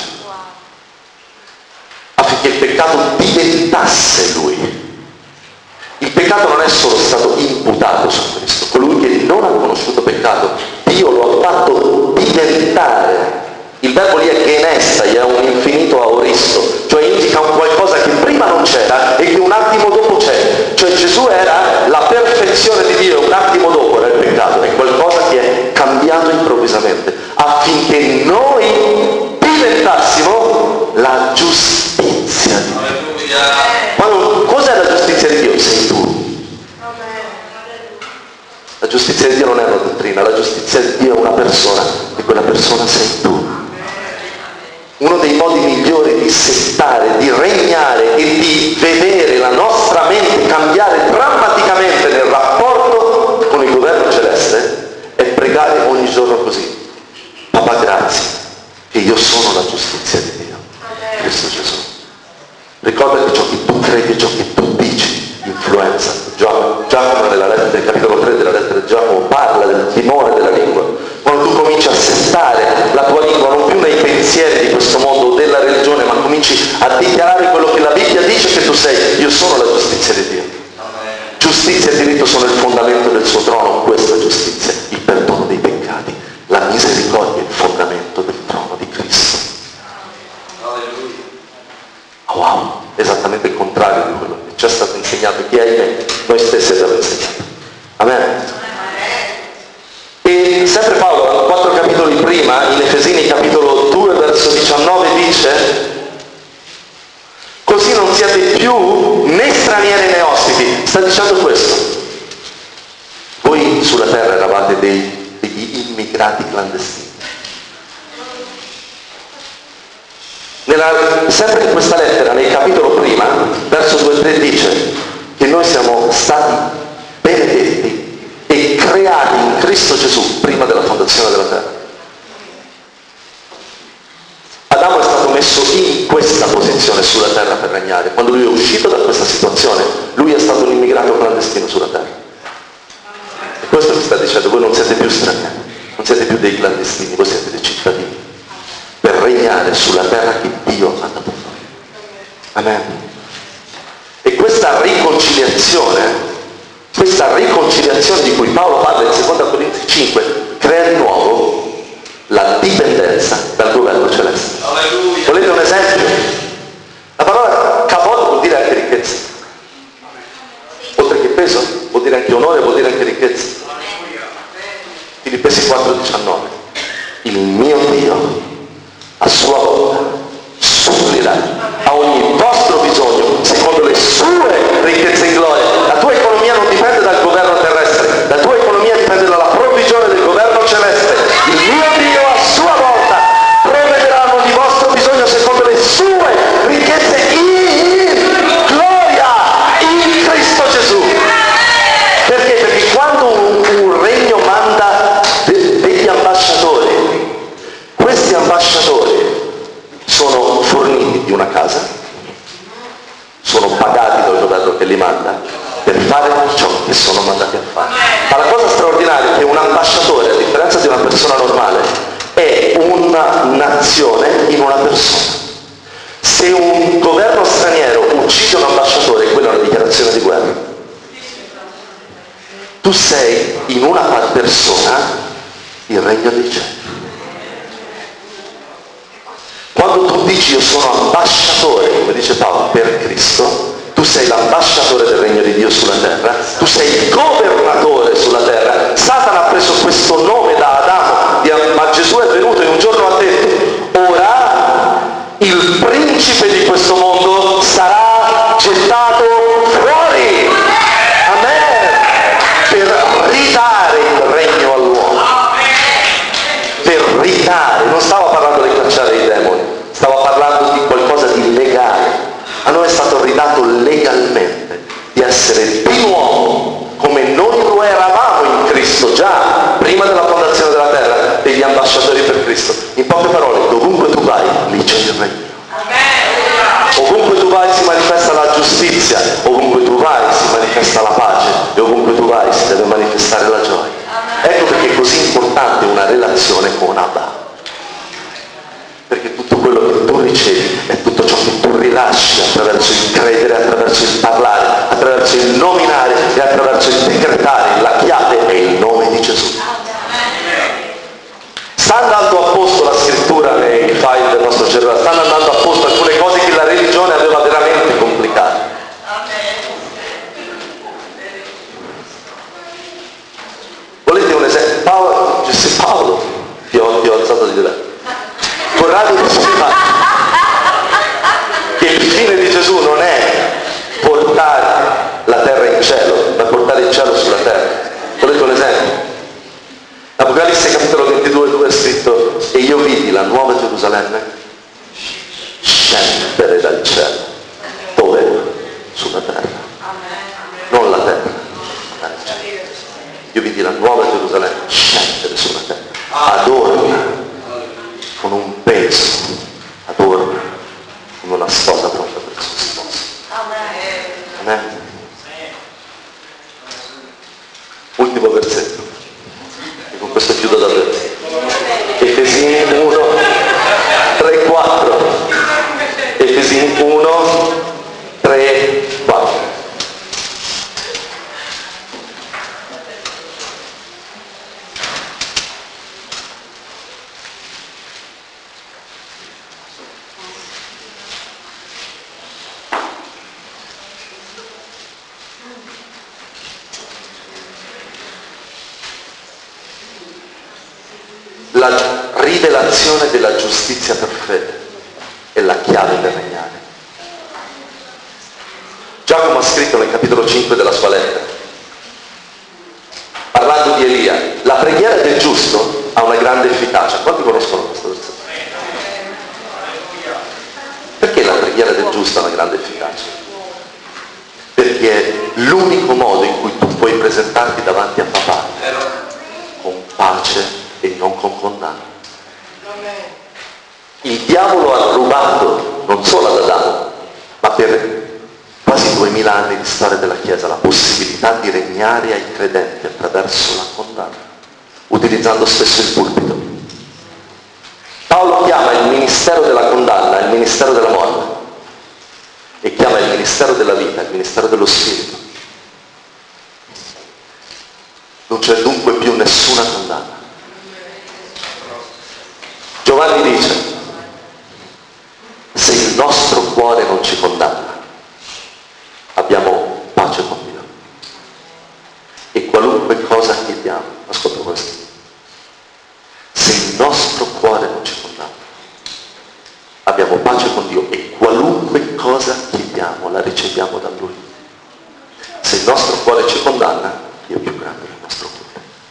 affinché il peccato diventasse Lui. Il peccato non è solo stato imputato su Cristo. Colui che non ha conosciuto peccato, Dio lo ha fatto diventare. Il verbo lì è genestai, è un infinito aoristo, cioè indica un qualcosa che prima non c'era e che un attimo dopo c'è. Cioè Gesù era la perfezione di Dio, un attimo dopo era il peccato, è qualcosa che è cambiato improvvisamente, affinché noi diventassimo la giustizia di Dio. Cos'è la giustizia di Dio? Sei tu. La giustizia di Dio non è una dottrina, la giustizia di Dio è una persona, e quella persona sei tu. Uno dei modi migliori di settare, di regnare e di vedere la nostra mente cambiare drammaticamente nel rapporto con il governo celeste è pregare ogni giorno così: Papà, grazie che io sono la giustizia di Dio, Cristo Gesù. Ricorda che ciò che tu credi e ciò che tu dici influenza. Giacomo nel capitolo 3 della lettera di Giacomo parla del timore della lingua. Quando tu cominci a settare la tua lingua non più nei pensieri di questo mondo o della religione, ma cominci a dichiarare quello che la Bibbia dice che tu sei: io sono la giustizia di Dio. Giustizia e diritto sono il fondamento del suo trono. Questa giustizia, il perdono dei peccati, la misericordia è il fondamento del trono di Cristo. Wow, esattamente il contrario di quello che ci è stato insegnato, che ahimè noi stessi abbiamo insegnato. Amen. E sempre Paolo, 4 capitoli prima, in Efesini capitolo 2 verso 19 dice: così non siate più né stranieri né ospiti. Sta dicendo questo: voi sulla terra eravate degli immigrati clandestini. Sempre in questa lettera, nel capitolo prima, verso 2-3 dice che noi siamo stati benedetti e creati in Cristo Gesù prima della fondazione della terra. Adamo è stato messo in questa posizione sulla terra per regnare. Quando lui è uscito da questa situazione, lui è stato un immigrato clandestino sulla terra. E questo che sta dicendo: voi non siete più stranieri, non siete più dei clandestini, voi siete dei cittadini, per regnare sulla terra che Dio ha dato a noi. Amen. E questa riconciliazione di cui Paolo parla in 2 Corinzi 5 crea di nuovo la dipendenza dal governo celeste. Alleluia. Volete un esempio? La parola kavod vuol dire anche ricchezza. Oltre che peso, vuol dire anche onore, vuol dire anche ricchezza. Filippesi 4,19. Il mio Dio a sua volta supplirà a ogni vostro bisogno secondo le sue ricchezze in gloria. La tua economia non dipende dal governo terrestre, la tua economia dipende dalla provvigione del governo celeste. Il mio Dio a sua volta provvederà a ogni vostro bisogno secondo le sue ricchezze in gloria in Cristo Gesù. Perché? Perché quando un regno manda degli ambasciatori, questi Tu sei in una persona il regno dei cieli. Quando tu dici io sono ambasciatore, come dice Paolo, per Cristo, tu sei l'ambasciatore del regno di Dio sulla terra, tu sei il governatore sulla terra. Satana ha preso questo nome da Adamo, ma Gesù è venuto in un giorno e ha detto: ora il principe di questo mondo sarà gettato fuori. Amen. Per ridare il regno all'uomo. Per ridare. Non stavo parlando di cacciare i demoni, stavo parlando di qualcosa di legale. A noi è stato ridato legalmente di essere di nuovo, come noi lo eravamo in Cristo già prima della fondazione della terra, degli ambasciatori per Cristo. In poche parole, dovunque tu vai, lì c'è il regno. Ovunque tu vai si manifesta la giustizia, ovunque tu vai si manifesta la pace e ovunque tu vai si deve manifestare la gioia. Ecco perché è così importante una relazione con Abba. Perché tutto quello che tu ricevi è tutto ciò che tu rilasci attraverso il credere, attraverso il parlare, attraverso il nominare e attraverso il decretare la chiave e il nome di Gesù. Sta andando a posto la scrittura nei file del nostro cervello, stanno andando a posto alcune cose che la religione aveva veramente complicate. Volete un esempio? Paolo, ti ho alzato di là. Corrado diceva che il fine di Gesù non è portare la terra in cielo, ma portare il cielo sulla terra. Volete un esempio? Apocalisse capitolo 22 è scritto: e io vidi la nuova Gerusalemme scendere dal cielo. Dove? Sulla terra. Non la terra, ma il cielo. Io vidi la nuova Gerusalemme scendere sulla terra. Adorna con un peso, adorna come una sposa pronta per il suo sposo. Amen. Ultimo versetto, e con questo chiudo davvero. Efesini 1, 3, 4. Efesini 1, 3, 4. La rivelazione della giustizia per fede è la chiave per regnare. Giacomo ha scritto nel capitolo 5 della sua lettera, parlando di Elia: la preghiera del giusto ha una grande efficacia. Quanti conoscono questo versetto? Perché la preghiera del giusto ha una grande efficacia? Perché è l'unico modo in cui tu puoi presentarti davanti a papà con pace e non con condanna. Il diavolo ha rubato non solo ad Adamo, ma per quasi 2000 anni di storia della Chiesa la possibilità di regnare ai credenti attraverso la condanna, utilizzando spesso il pulpito. Paolo chiama il ministero della condanna il ministero della morte e chiama il ministero della vita il ministero dello spirito. Non c'è dunque più nessuna condanna. Giovanni dice: se il nostro cuore non ci condanna, abbiamo pace con Dio. E qualunque cosa chiediamo, ascolta questo, se il nostro cuore non ci condanna, abbiamo pace con Dio e qualunque cosa chiediamo la riceviamo da Lui. Se il nostro cuore ci condanna, Dio è più grande del nostro cuore.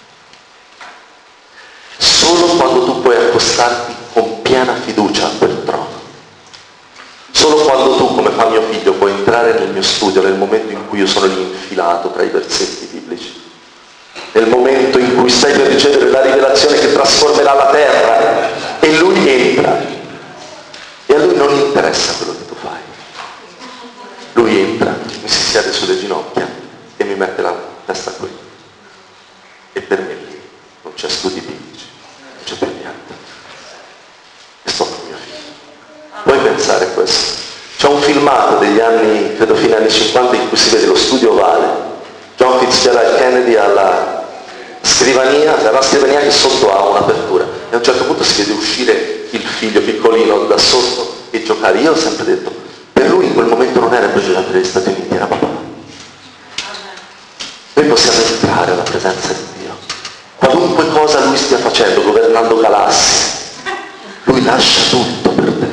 Solo quando tu puoi accostarti con piena fiducia a quel trono, solo quando tu, come fa mio figlio, puoi entrare nel mio studio nel momento in cui io sono lì infilato tra i versetti biblici, nel momento in cui stai per ricevere la rivelazione che trasformerà la terra, e lui entra, e a lui non interessa quello che tu fai. Lui entra, mi si siede sulle ginocchia e mi mette la testa qui, e per me lì non c'è studi biblici, non c'è più niente, e sto con mio figlio. Puoi pensare a questo? C'è un filmato degli anni, credo fine anni 50, in cui si vede lo studio ovale, John John Fitzgerald Kennedy alla scrivania che sotto ha un'apertura, e a un certo punto si vede uscire il figlio piccolino da sotto e giocare. Io ho sempre detto, per lui in quel momento non era il presidente degli Stati Uniti, era papà. Noi possiamo entrare alla presenza di Dio, qualunque cosa lui stia facendo, governando galassie, lui lascia tutto per te.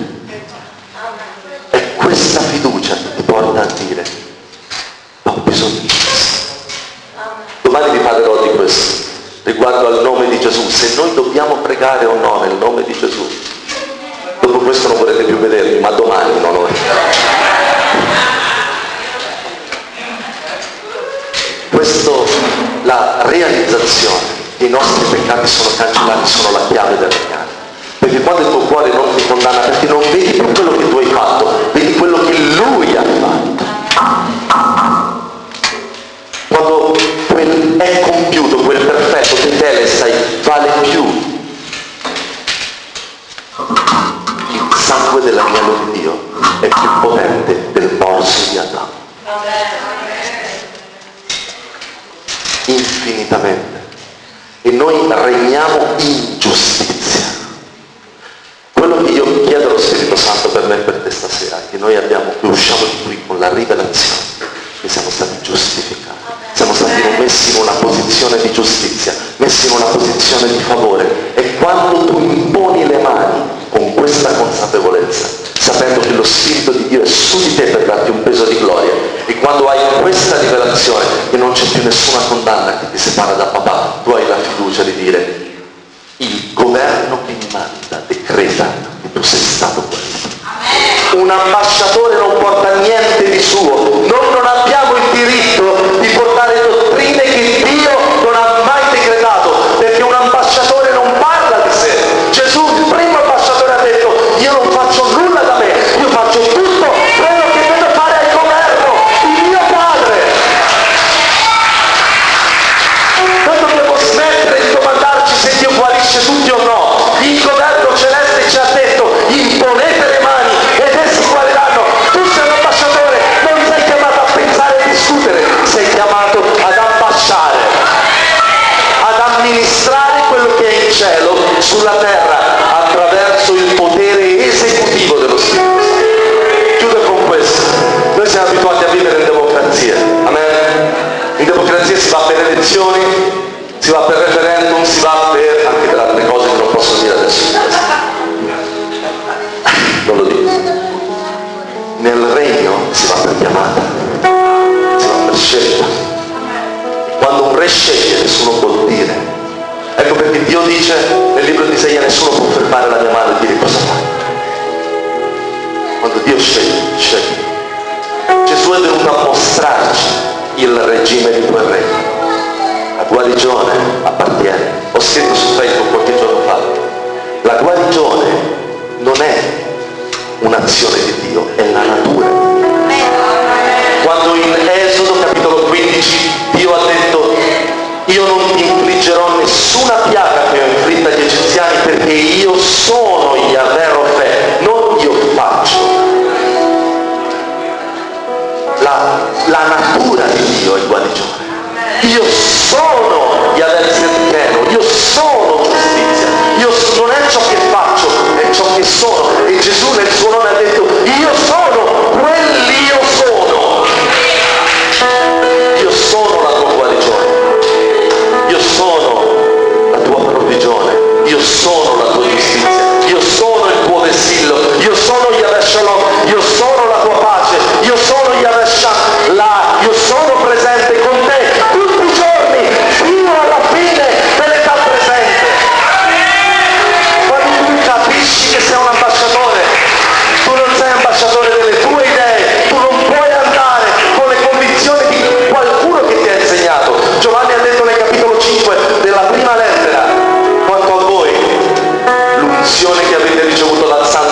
È questa fiducia che ti porta a dire, ho bisogno di questo. Domani vi parlerò di questo, riguardo al nome di Gesù, se noi dobbiamo pregare o no nel nome di Gesù. Dopo questo non vorrete più vedermi, ma domani non ora. Questo, la realizzazione che i nostri peccati sono cancellati, sono la chiave del regalo. Perché quando il tuo cuore non ti condanna, perché non vedi più quello che tu hai fatto, vedi quello che Lui ha fatto. Quando è compiuto quel perfetto che te le sai, vale più il sangue dell'agnello di Dio, è più potente del morso di Adamo. Infinitamente. E noi regniamo in giustizia. Quello che io chiedo allo Spirito Santo per me e per te stasera è che noi usciamo di qui con la rivelazione che siamo stati giustificati, siamo stati messi in una posizione di giustizia, messi in una posizione di favore, e quando tu imponi le mani con questa consapevolezza, sapendo che lo Spirito di Dio è su di te per darti un peso di gloria, e quando hai questa rivelazione che non c'è più nessuna condanna che ti separa da papà, tu hai la fiducia di dire, il governo che mi manda decreta che tu sei stato questo. Un ambasciatore non porta niente di suo, noi non abbiamo il diritto di portare dottrine che Dio non ha mai decretato, perché un ambasciatore non parla di sé. Gesù, il primo ambasciatore, ha detto, io non faccio nulla da me, io faccio tutto quello che devo fare al governo, il mio Padre. Noi dobbiamo smettere di domandarci se Dio guarisce tutti o no. Il governo celeste ci ha detto, imponete le mani ed essi guariranno. Tu sei un ambasciatore, non sei chiamato a pensare e discutere, sei chiamato ad ambasciare, ad amministrare quello che è in cielo sulla terra attraverso il potere esecutivo dello Spirito Santo. Chiudo con questo. Noi siamo abituati a vivere in democrazia, amen? In democrazia si va per elezioni, si va per referendum, si va per anche per altre cose che non posso dire adesso. Non lo dico. Nel regno si va per chiamata, si va per scelta. Quando un re sceglie, nessuno può dire. Ecco perché Dio dice nel libro di Isaia, nessuno può fermare la mia mano e dire cosa fai. Quando Dio sceglie, sceglie. Gesù è venuto a mostrarci il regime di quel regno. La guarigione appartiene. Ho scritto su Facebook qualche giorno fa, la guarigione non è un'azione di Dio, è la natura. Quando in Esodo capitolo 15 Dio ha detto, io non ti infliggerò nessuna piaga che ho inflitta agli egiziani, perché io sono Yahweh Rofè, non io faccio. La natura di Dio è guarigione. Io sono Yahweh Tzidkenu, io sono giustizia, io non è ciò che faccio, è ciò che sono. E Gesù nel suo nome ha detto, io sono quell'io sono. Io sono la tua guarigione, io sono la tua provvigione, io sono la tua giustizia, io sono il tuo vessillo, io sono Yahweh Shalom, io sono la tua pace, io sono Yahweh Shah, io sono presente con te tutti i giorni fino alla fine dell'età presente. Quando tu capisci che sei un ambasciatore, tu non sei ambasciatore delle tue idee, tu non puoi andare con le convinzioni di qualcuno che ti ha insegnato. Giovanni ha detto nel capitolo 5 della prima lettera, quanto a voi l'unzione che avete ricevuto dal Santo